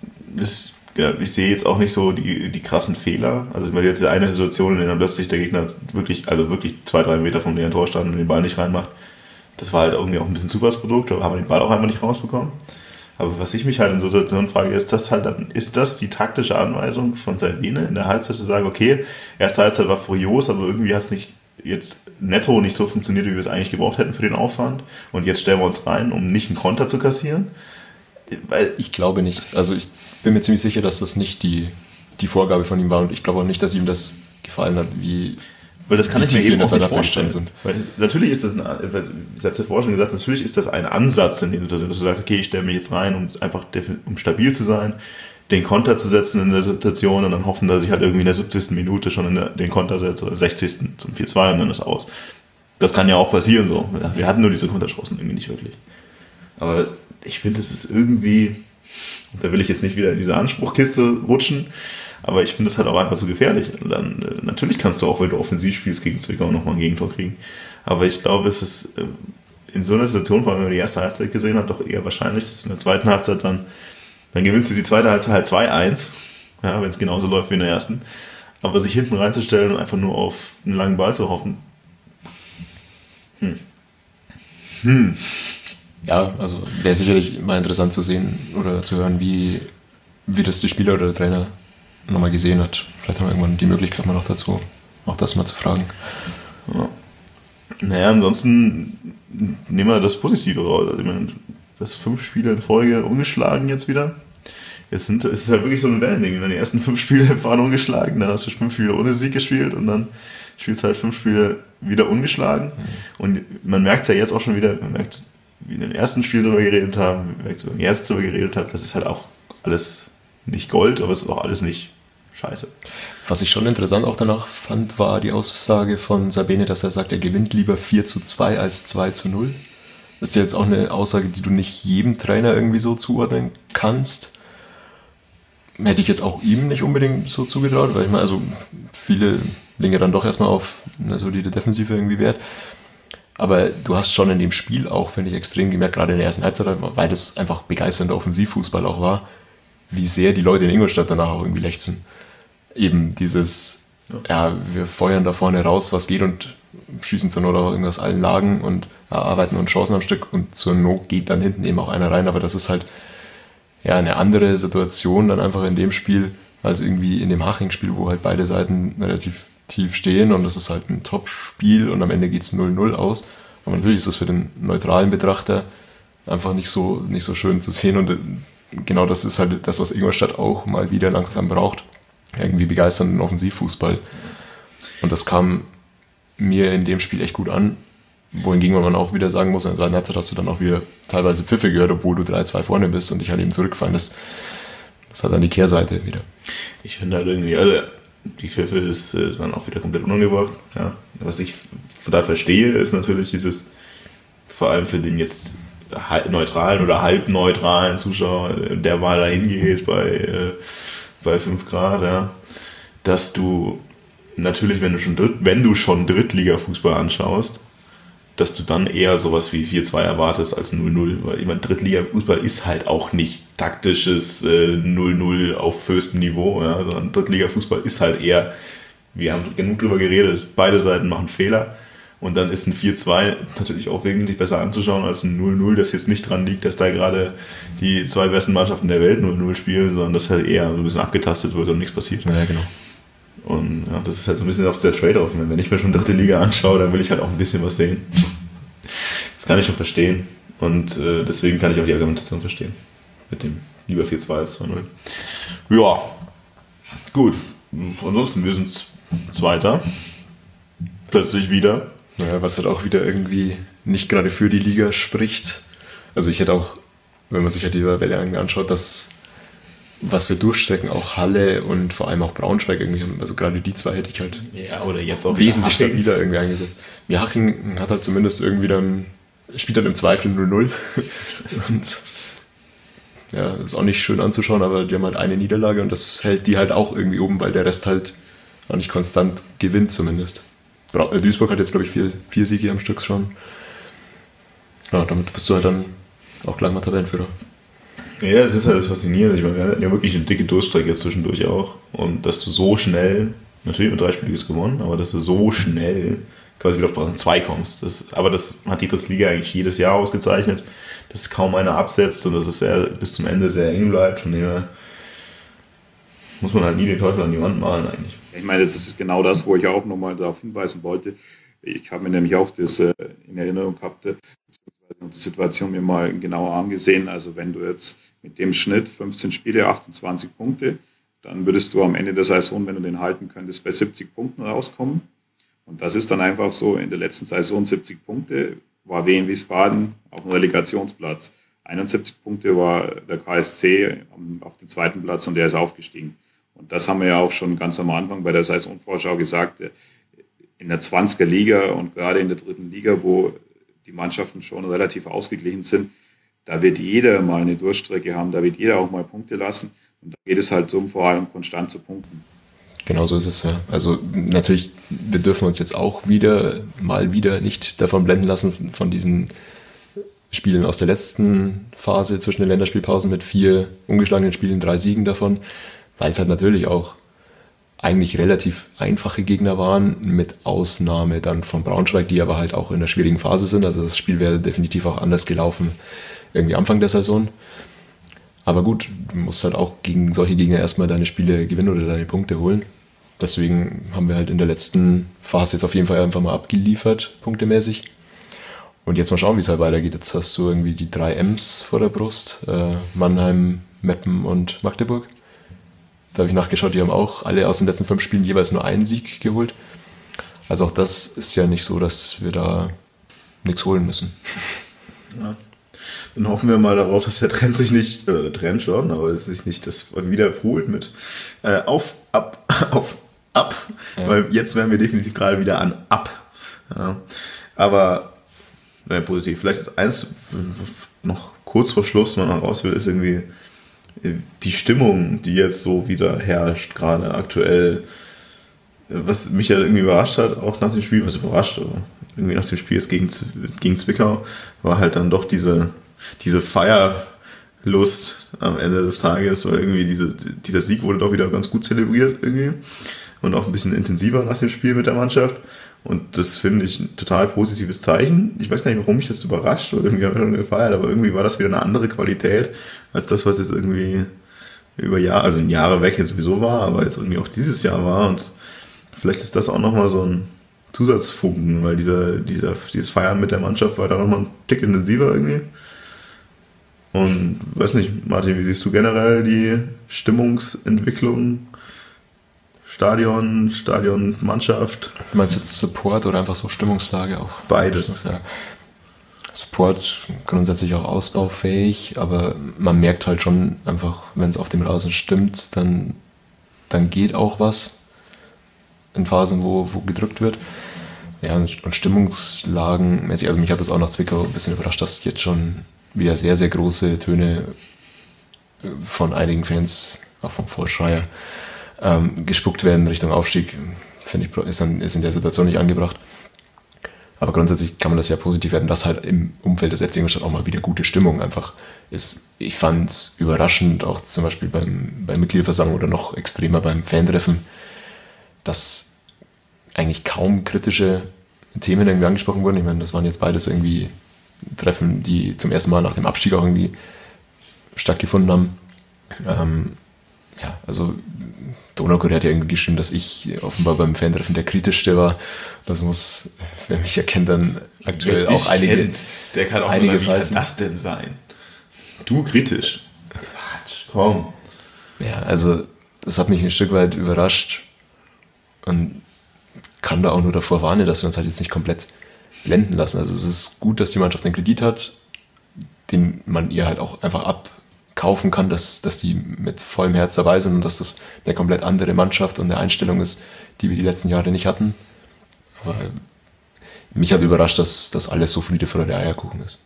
ich sehe jetzt auch nicht so die krassen Fehler. Also ich meine, jetzt eine Situation, in der dann plötzlich der Gegner wirklich 2-3 Meter vom leeren Tor stand und den Ball nicht reinmacht. Das war halt irgendwie auch ein bisschen Zufallsprodukt, da haben wir den Ball auch einfach nicht rausbekommen. Aber was ich mich halt in Situationen frage, ist das die taktische Anweisung von Sabine in der Halbzeit zu sagen, okay, erste Halbzeit war furios, aber irgendwie hat es nicht jetzt netto nicht so funktioniert, wie wir es eigentlich gebraucht hätten für den Aufwand und jetzt stellen wir uns rein, um nicht einen Konter zu kassieren? Weil ich glaube nicht. Also ich bin mir ziemlich sicher, dass das nicht die Vorgabe von ihm war und ich glaube auch nicht, dass ihm das gefallen hat, weil das kann ich mir eben auch nicht vorstellen. Sind. Weil natürlich ist das, ich habe es ja vorher schon gesagt, natürlich ist das ein Ansatz, in dem du sagst, okay, ich stelle mich jetzt rein, um stabil zu sein, den Konter zu setzen in der Situation und dann hoffen, dass ich halt irgendwie in der 70. Minute schon den Konter setze oder 60. zum 4-2 und dann ist aus. Das kann ja auch passieren so. Wir hatten nur diese Konterchancen irgendwie nicht wirklich. Aber ich finde, es ist irgendwie, da will ich jetzt nicht wieder in diese Anspruchkiste rutschen, aber ich finde es halt auch einfach so gefährlich. Und dann, natürlich kannst du auch, wenn du offensiv spielst, gegen Zwickau nochmal ein Gegentor kriegen. Aber ich glaube, es ist in so einer Situation, vor allem wenn man die erste Halbzeit gesehen hat, doch eher wahrscheinlich, dass in der zweiten Halbzeit dann gewinnst du die zweite Halbzeit halt 2-1, ja, wenn es genauso läuft wie in der ersten. Aber sich hinten reinzustellen und einfach nur auf einen langen Ball zu hoffen. Ja, also wäre sicherlich mal interessant zu sehen oder zu hören, wie das die Spieler oder der Trainer nochmal gesehen hat. Vielleicht haben wir irgendwann die Möglichkeit mal noch dazu, auch das mal zu fragen. Ja. Naja, ansonsten nehmen wir das Positive raus. Also ich meine, das 5 Spiele in Folge ungeschlagen jetzt wieder. Es ist halt wirklich so ein Wellending. Die ersten 5 Spiele waren ungeschlagen, dann hast du 5 Spiele ohne Sieg gespielt und dann spielst du halt 5 Spiele wieder ungeschlagen. Und man merkt ja jetzt auch schon wieder, wie in den ersten Spielen darüber geredet haben, wie wir jetzt darüber geredet haben, das ist halt auch alles nicht Gold, aber es ist auch alles nicht scheiße. Was ich schon interessant auch danach fand, war die Aussage von Sabine, dass er sagt, er gewinnt lieber 4-2 als 2-0. Das ist ja jetzt auch eine Aussage, die du nicht jedem Trainer irgendwie so zuordnen kannst. Hätte ich jetzt auch ihm nicht unbedingt so zugetraut, weil ich meine, also viele legen ja dann doch erstmal auf eine solide Defensive irgendwie Wert. Aber du hast schon in dem Spiel auch, finde ich, extrem gemerkt, gerade in der ersten Halbzeit, weil das einfach begeisternder Offensivfußball auch war, wie sehr die Leute in Ingolstadt danach auch irgendwie lechzen. Eben dieses, wir feuern da vorne raus, was geht und schießen zur Not auch irgendwas allen Lagen und erarbeiten uns Chancen am Stück und zur Not geht dann hinten eben auch einer rein, aber das ist halt eine andere Situation dann einfach in dem Spiel, als irgendwie in dem Haching-Spiel, wo halt beide Seiten relativ tief stehen und das ist halt ein Top-Spiel und am Ende geht es 0-0 aus. Aber natürlich ist das für den neutralen Betrachter einfach nicht so schön zu sehen und genau das ist halt das, was Ingolstadt auch mal wieder langsam braucht. Irgendwie begeisternden Offensivfußball. Und das kam mir in dem Spiel echt gut an, wohingegen man auch wieder sagen muss, in der zweiten Halbzeit hast du dann auch wieder teilweise Pfiffe gehört, obwohl du 3-2 vorne bist und dich halt eben zurückfallen. Das hat dann die Kehrseite wieder. Ich finde halt irgendwie, also die Pfiffe ist dann auch wieder komplett unangebracht. Ja. Was ich da verstehe, ist natürlich dieses, vor allem für den jetzt neutralen oder halbneutralen Zuschauer, der mal da hingeht bei 5 Grad, ja, dass du natürlich, wenn du schon Drittliga-Fußball anschaust, dass du dann eher sowas wie 4-2 erwartest als 0-0, weil ich meine, Drittliga-Fußball ist halt auch nicht taktisches 0-0 auf höchstem Niveau, ja, sondern Drittliga-Fußball ist halt eher, wir haben genug drüber geredet, beide Seiten machen Fehler und dann ist ein 4-2 natürlich auch wesentlich besser anzuschauen als ein 0-0, das jetzt nicht dran liegt, dass da gerade die 2 besten Mannschaften der Welt 0-0 spielen, sondern dass halt eher so ein bisschen abgetastet wird und nichts passiert. Ja, genau. Und ja, das ist halt so ein bisschen auf der Trade-off. Wenn ich mir schon 3. Liga anschaue, dann will ich halt auch ein bisschen was sehen. Das kann ich schon verstehen. Und deswegen kann ich auch die Argumentation verstehen. Mit dem lieber 4-2 als 2-0. Ja, gut. Ansonsten, wir sind Zweiter. Plötzlich wieder. Ja, was halt auch wieder irgendwie nicht gerade für die Liga spricht. Also ich hätte auch, wenn man sich halt die Tabelle anschaut, dass was wir durchstrecken, auch Halle und vor allem auch Braunschweig irgendwie, also gerade die zwei hätte ich halt oder jetzt auch wesentlich stabiler irgendwie eingesetzt. Ja, Haching hat halt zumindest irgendwie dann, spielt dann im Zweifel 0-0 und ja, ist auch nicht schön anzuschauen, aber die haben halt eine Niederlage und das hält die halt auch irgendwie oben, weil der Rest halt auch nicht konstant gewinnt zumindest. Duisburg hat jetzt, glaube ich, vier Siege am Stück schon. Ja, damit bist du halt dann auch gleich mal Tabellenführer. Ja, es ist halt das Faszinierende. Ich meine, wir hatten ja wirklich eine dicke Durststrecke jetzt zwischendurch auch. Und dass du so schnell, natürlich mit 3 Spielen gewonnen, aber dass du so schnell quasi wieder auf Platz 2 kommst. Aber das hat die dritte Liga eigentlich jedes Jahr ausgezeichnet, dass kaum einer absetzt und dass es bis zum Ende sehr eng bleibt. Von dem her muss man halt nie den Teufel an die Wand malen eigentlich. Ich meine, das ist genau das, wo ich auch nochmal darauf hinweisen wollte. Ich habe mir nämlich auch das in Erinnerung gehabt, beziehungsweise die Situation mir mal genauer angesehen. Also wenn du jetzt mit dem Schnitt 15 Spiele, 28 Punkte, dann würdest du am Ende der Saison, wenn du den halten könntest, bei 70 Punkten rauskommen. Und das ist dann einfach so, in der letzten Saison 70 Punkte war Wien Wiesbaden auf dem Relegationsplatz. 71 Punkte war der KSC auf dem 2. Platz und der ist aufgestiegen. Und das haben wir ja auch schon ganz am Anfang bei der Saisonvorschau gesagt, in der 20er Liga und gerade in der 3. Liga, wo die Mannschaften schon relativ ausgeglichen sind, da wird jeder mal eine Durchstrecke haben, da wird jeder auch mal Punkte lassen und da geht es halt darum, vor allem konstant zu punkten. Genau so ist es, ja. Also natürlich, wir dürfen uns jetzt auch mal wieder nicht davon blenden lassen, von diesen Spielen aus der letzten Phase zwischen den Länderspielpausen mit 4 ungeschlagenen Spielen, 3 Siegen davon, weil es halt natürlich auch eigentlich relativ einfache Gegner waren, mit Ausnahme dann von Braunschweig, die aber halt auch in einer schwierigen Phase sind. Also das Spiel wäre definitiv auch anders gelaufen, irgendwie Anfang der Saison. Aber gut, du musst halt auch gegen solche Gegner erstmal deine Spiele gewinnen oder deine Punkte holen. Deswegen haben wir halt in der letzten Phase jetzt auf jeden Fall einfach mal abgeliefert, punktemäßig. Und jetzt mal schauen, wie es halt weitergeht. Jetzt hast du irgendwie die 3 M's vor der Brust, Mannheim, Meppen und Magdeburg. Da habe ich nachgeschaut, die haben auch alle aus den letzten 5 Spielen jeweils nur einen Sieg geholt. Also auch das ist ja nicht so, dass wir da nichts holen müssen. Ja. Dann hoffen wir mal darauf, dass der Trend sich nicht, der Trend schon, aber dass sich nicht das wiederholt mit auf, ab. Ja. Weil jetzt wären wir definitiv gerade wieder an ab. Ja. Aber positiv. Vielleicht ist eins noch kurz vor Schluss, man raus will, ist irgendwie die Stimmung, die jetzt so wieder herrscht, gerade aktuell, was mich ja irgendwie überrascht hat, auch nach dem Spiel, aber irgendwie nach dem Spiel jetzt gegen Zwickau, war halt dann doch diese Feierlust am Ende des Tages, weil irgendwie dieser Sieg wurde doch wieder ganz gut zelebriert irgendwie und auch ein bisschen intensiver nach dem Spiel mit der Mannschaft. Und das finde ich ein total positives Zeichen. Ich weiß gar nicht, warum mich das überrascht oder irgendwie haben wir schon gefeiert, aber irgendwie war das wieder eine andere Qualität als das, was jetzt irgendwie über Jahre weg jetzt sowieso war, aber jetzt irgendwie auch dieses Jahr war. Und vielleicht ist das auch nochmal so ein Zusatzfunken, weil dieses Feiern mit der Mannschaft war da nochmal ein Tick intensiver irgendwie. Und weiß nicht, Martin, wie siehst du generell die Stimmungsentwicklung? Stadion, Mannschaft. Du meinst jetzt Support oder einfach so Stimmungslage auch? Beides. Ja. Support grundsätzlich auch ausbaufähig, aber man merkt halt schon einfach, wenn es auf dem Rasen stimmt, dann geht auch was in Phasen, wo gedrückt wird. Ja, und stimmungslagenmäßig, also mich hat das auch nach Zwickau ein bisschen überrascht, dass jetzt schon wieder sehr, sehr große Töne von einigen Fans, auch vom Vorschreier, gespuckt werden Richtung Aufstieg, finde ich, ist in der Situation nicht angebracht. Aber grundsätzlich kann man das ja positiv werden, dass halt im Umfeld des FC Ingolstadt auch mal wieder gute Stimmung einfach ist. Ich fand es überraschend, auch zum Beispiel beim Mitgliederversammlung oder noch extremer beim Fantreffen, dass eigentlich kaum kritische Themen irgendwie angesprochen wurden. Ich meine, das waren jetzt beides irgendwie Treffen, die zum ersten Mal nach dem Abstieg auch irgendwie stattgefunden haben. Ja, also Donaukurier hat ja irgendwie geschrieben, dass ich offenbar beim Fantreffen der kritischste war. Das muss, wer mich erkennt, dann aktuell auch der kann auch einiges sagen, wie heißen. kann das denn sein? Du kritisch. Quatsch, komm. Ja, also das hat mich ein Stück weit überrascht und kann da auch nur davor warnen, dass wir uns halt jetzt nicht komplett blenden lassen. Also es ist gut, dass die Mannschaft einen Kredit hat, den man ihr halt auch einfach abkaufen kann, dass die mit vollem Herz dabei sind und dass das eine komplett andere Mannschaft und eine Einstellung ist, die wir die letzten Jahre nicht hatten. Aber mich hat überrascht, dass alles so Friede, Freude, Eierkuchen ist.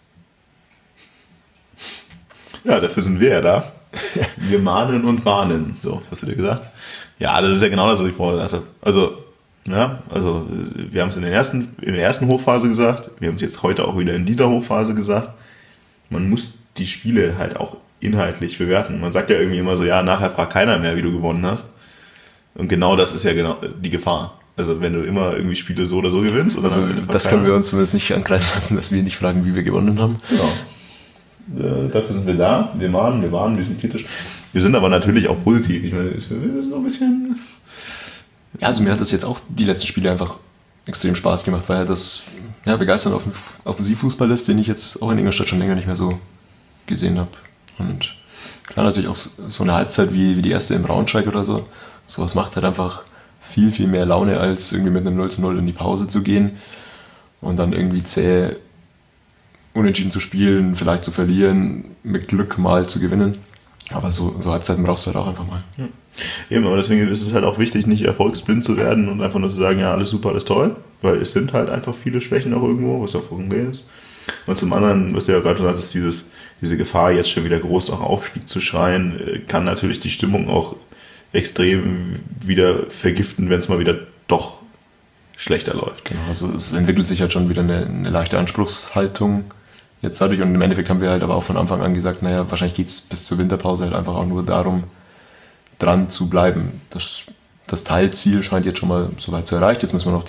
Ja, dafür sind wir ja da. Wir mahnen und warnen. So, hast du dir gesagt? Ja, das ist ja genau das, was ich vorher gesagt habe. Also wir haben es in der ersten Hochphase gesagt, wir haben es jetzt heute auch wieder in dieser Hochphase gesagt. Man muss die Spiele halt auch inhaltlich bewerten. Man sagt ja irgendwie immer so, ja, nachher fragt keiner mehr, wie du gewonnen hast. Und genau das ist ja genau die Gefahr. Also wenn du immer irgendwie Spiele so oder so gewinnst. Oder also das können wir uns zumindest nicht ankreiden lassen, dass wir nicht fragen, wie wir gewonnen haben. Genau. Dafür sind wir da. Wir mahnen, wir warnen, wir sind kritisch. Wir sind aber natürlich auch positiv. Ich meine, wir sind so ein bisschen... Ja, also mir hat das jetzt auch die letzten Spiele einfach extrem Spaß gemacht, weil das begeisternd Offensivfußball ist, den ich jetzt auch in Ingolstadt schon länger nicht mehr so gesehen habe. Und klar, natürlich auch so eine Halbzeit wie die erste in Braunschweig oder so. Sowas macht halt einfach viel, viel mehr Laune, als irgendwie mit einem 0:0 in die Pause zu gehen und dann irgendwie zäh unentschieden zu spielen, vielleicht zu verlieren, mit Glück mal zu gewinnen. Aber so Halbzeiten brauchst du halt auch einfach mal. Ja. Eben, aber deswegen ist es halt auch wichtig, nicht erfolgsblind zu werden und einfach nur zu sagen, ja, alles super, alles toll, weil es sind halt einfach viele Schwächen auch irgendwo, was ja vollkommen ist. Und zum anderen, was du ja gerade gesagt hast, diese Gefahr, jetzt schon wieder groß nach Aufstieg zu schreien, kann natürlich die Stimmung auch extrem wieder vergiften, wenn es mal wieder doch schlechter läuft. Genau, also es entwickelt sich halt schon wieder eine leichte Anspruchshaltung jetzt dadurch und im Endeffekt haben wir halt aber auch von Anfang an gesagt, naja, wahrscheinlich geht es bis zur Winterpause halt einfach auch nur darum, dran zu bleiben. Das Teilziel scheint jetzt schon mal soweit zu erreicht. Jetzt müssen wir noch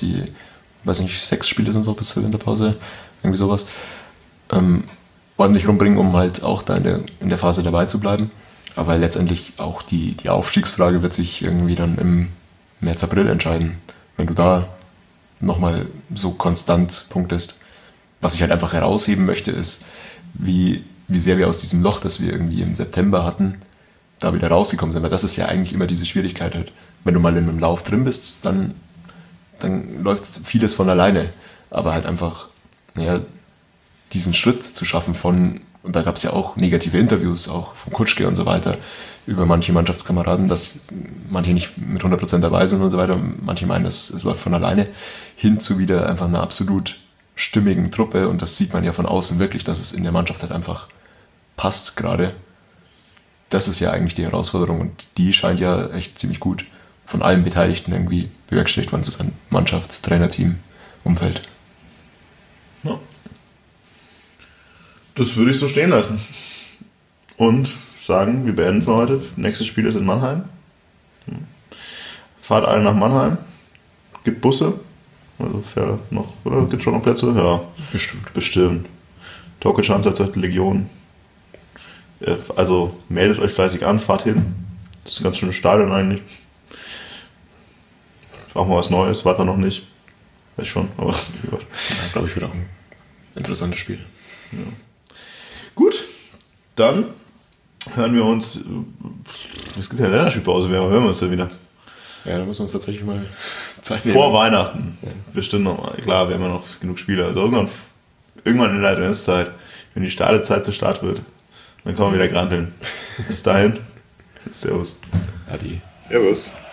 6 Spiele sind es noch bis zur Winterpause, irgendwie sowas, ordentlich rumbringen, um halt auch da in der Phase dabei zu bleiben. Aber letztendlich auch die Aufstiegsfrage wird sich irgendwie dann im März, April entscheiden, wenn du da nochmal so konstant punktest. Was ich halt einfach herausheben möchte, ist, wie sehr wir aus diesem Loch, das wir irgendwie im September hatten, da wieder rausgekommen sind. Weil das ist ja eigentlich immer diese Schwierigkeit halt. Wenn du mal in einem Lauf drin bist, dann läuft vieles von alleine. Aber halt einfach, diesen Schritt zu schaffen und da gab es ja auch negative Interviews, auch von Kutschke und so weiter, über manche Mannschaftskameraden, dass manche nicht mit 100% dabei sind und so weiter. Manche meinen, es läuft von alleine, hin zu wieder einfach einer absolut stimmigen Truppe. Und das sieht man ja von außen wirklich, dass es in der Mannschaft halt einfach passt gerade. Das ist ja eigentlich die Herausforderung und die scheint ja echt ziemlich gut von allen Beteiligten irgendwie bewerkstelligt worden zu sein. Mannschaft, Trainerteam, Umfeld. Ja. Das würde ich so stehen lassen. Und sagen, wir beenden für heute. Nächstes Spiel ist in Mannheim. Fahrt alle nach Mannheim. Gibt Busse. Also fährt noch, oder? Gibt schon noch Plätze? Ja. Bestimmt. Torke Schanzer, 2. Legion. Also meldet euch fleißig an, fahrt hin. Das ist ein ganz schönes Stadion eigentlich. Auch mal was Neues, wart da noch nicht. Weiß schon, aber glaube ich, wird auch ein interessantes Spiel. Ja. Gut, dann hören wir uns. Es gibt ja eine Länderspielpause, hören wir uns dann wieder. Ja, da müssen wir uns tatsächlich mal Zeit nehmen. Vor Weihnachten. Ja. Bestimmt noch mal. Klar, wir haben ja noch genug Spiele. Also irgendwann in der Adventszeit, wenn die Startezeit zu Start wird, dann können wir wieder granteln. Bis dahin. Servus. Adi. Servus.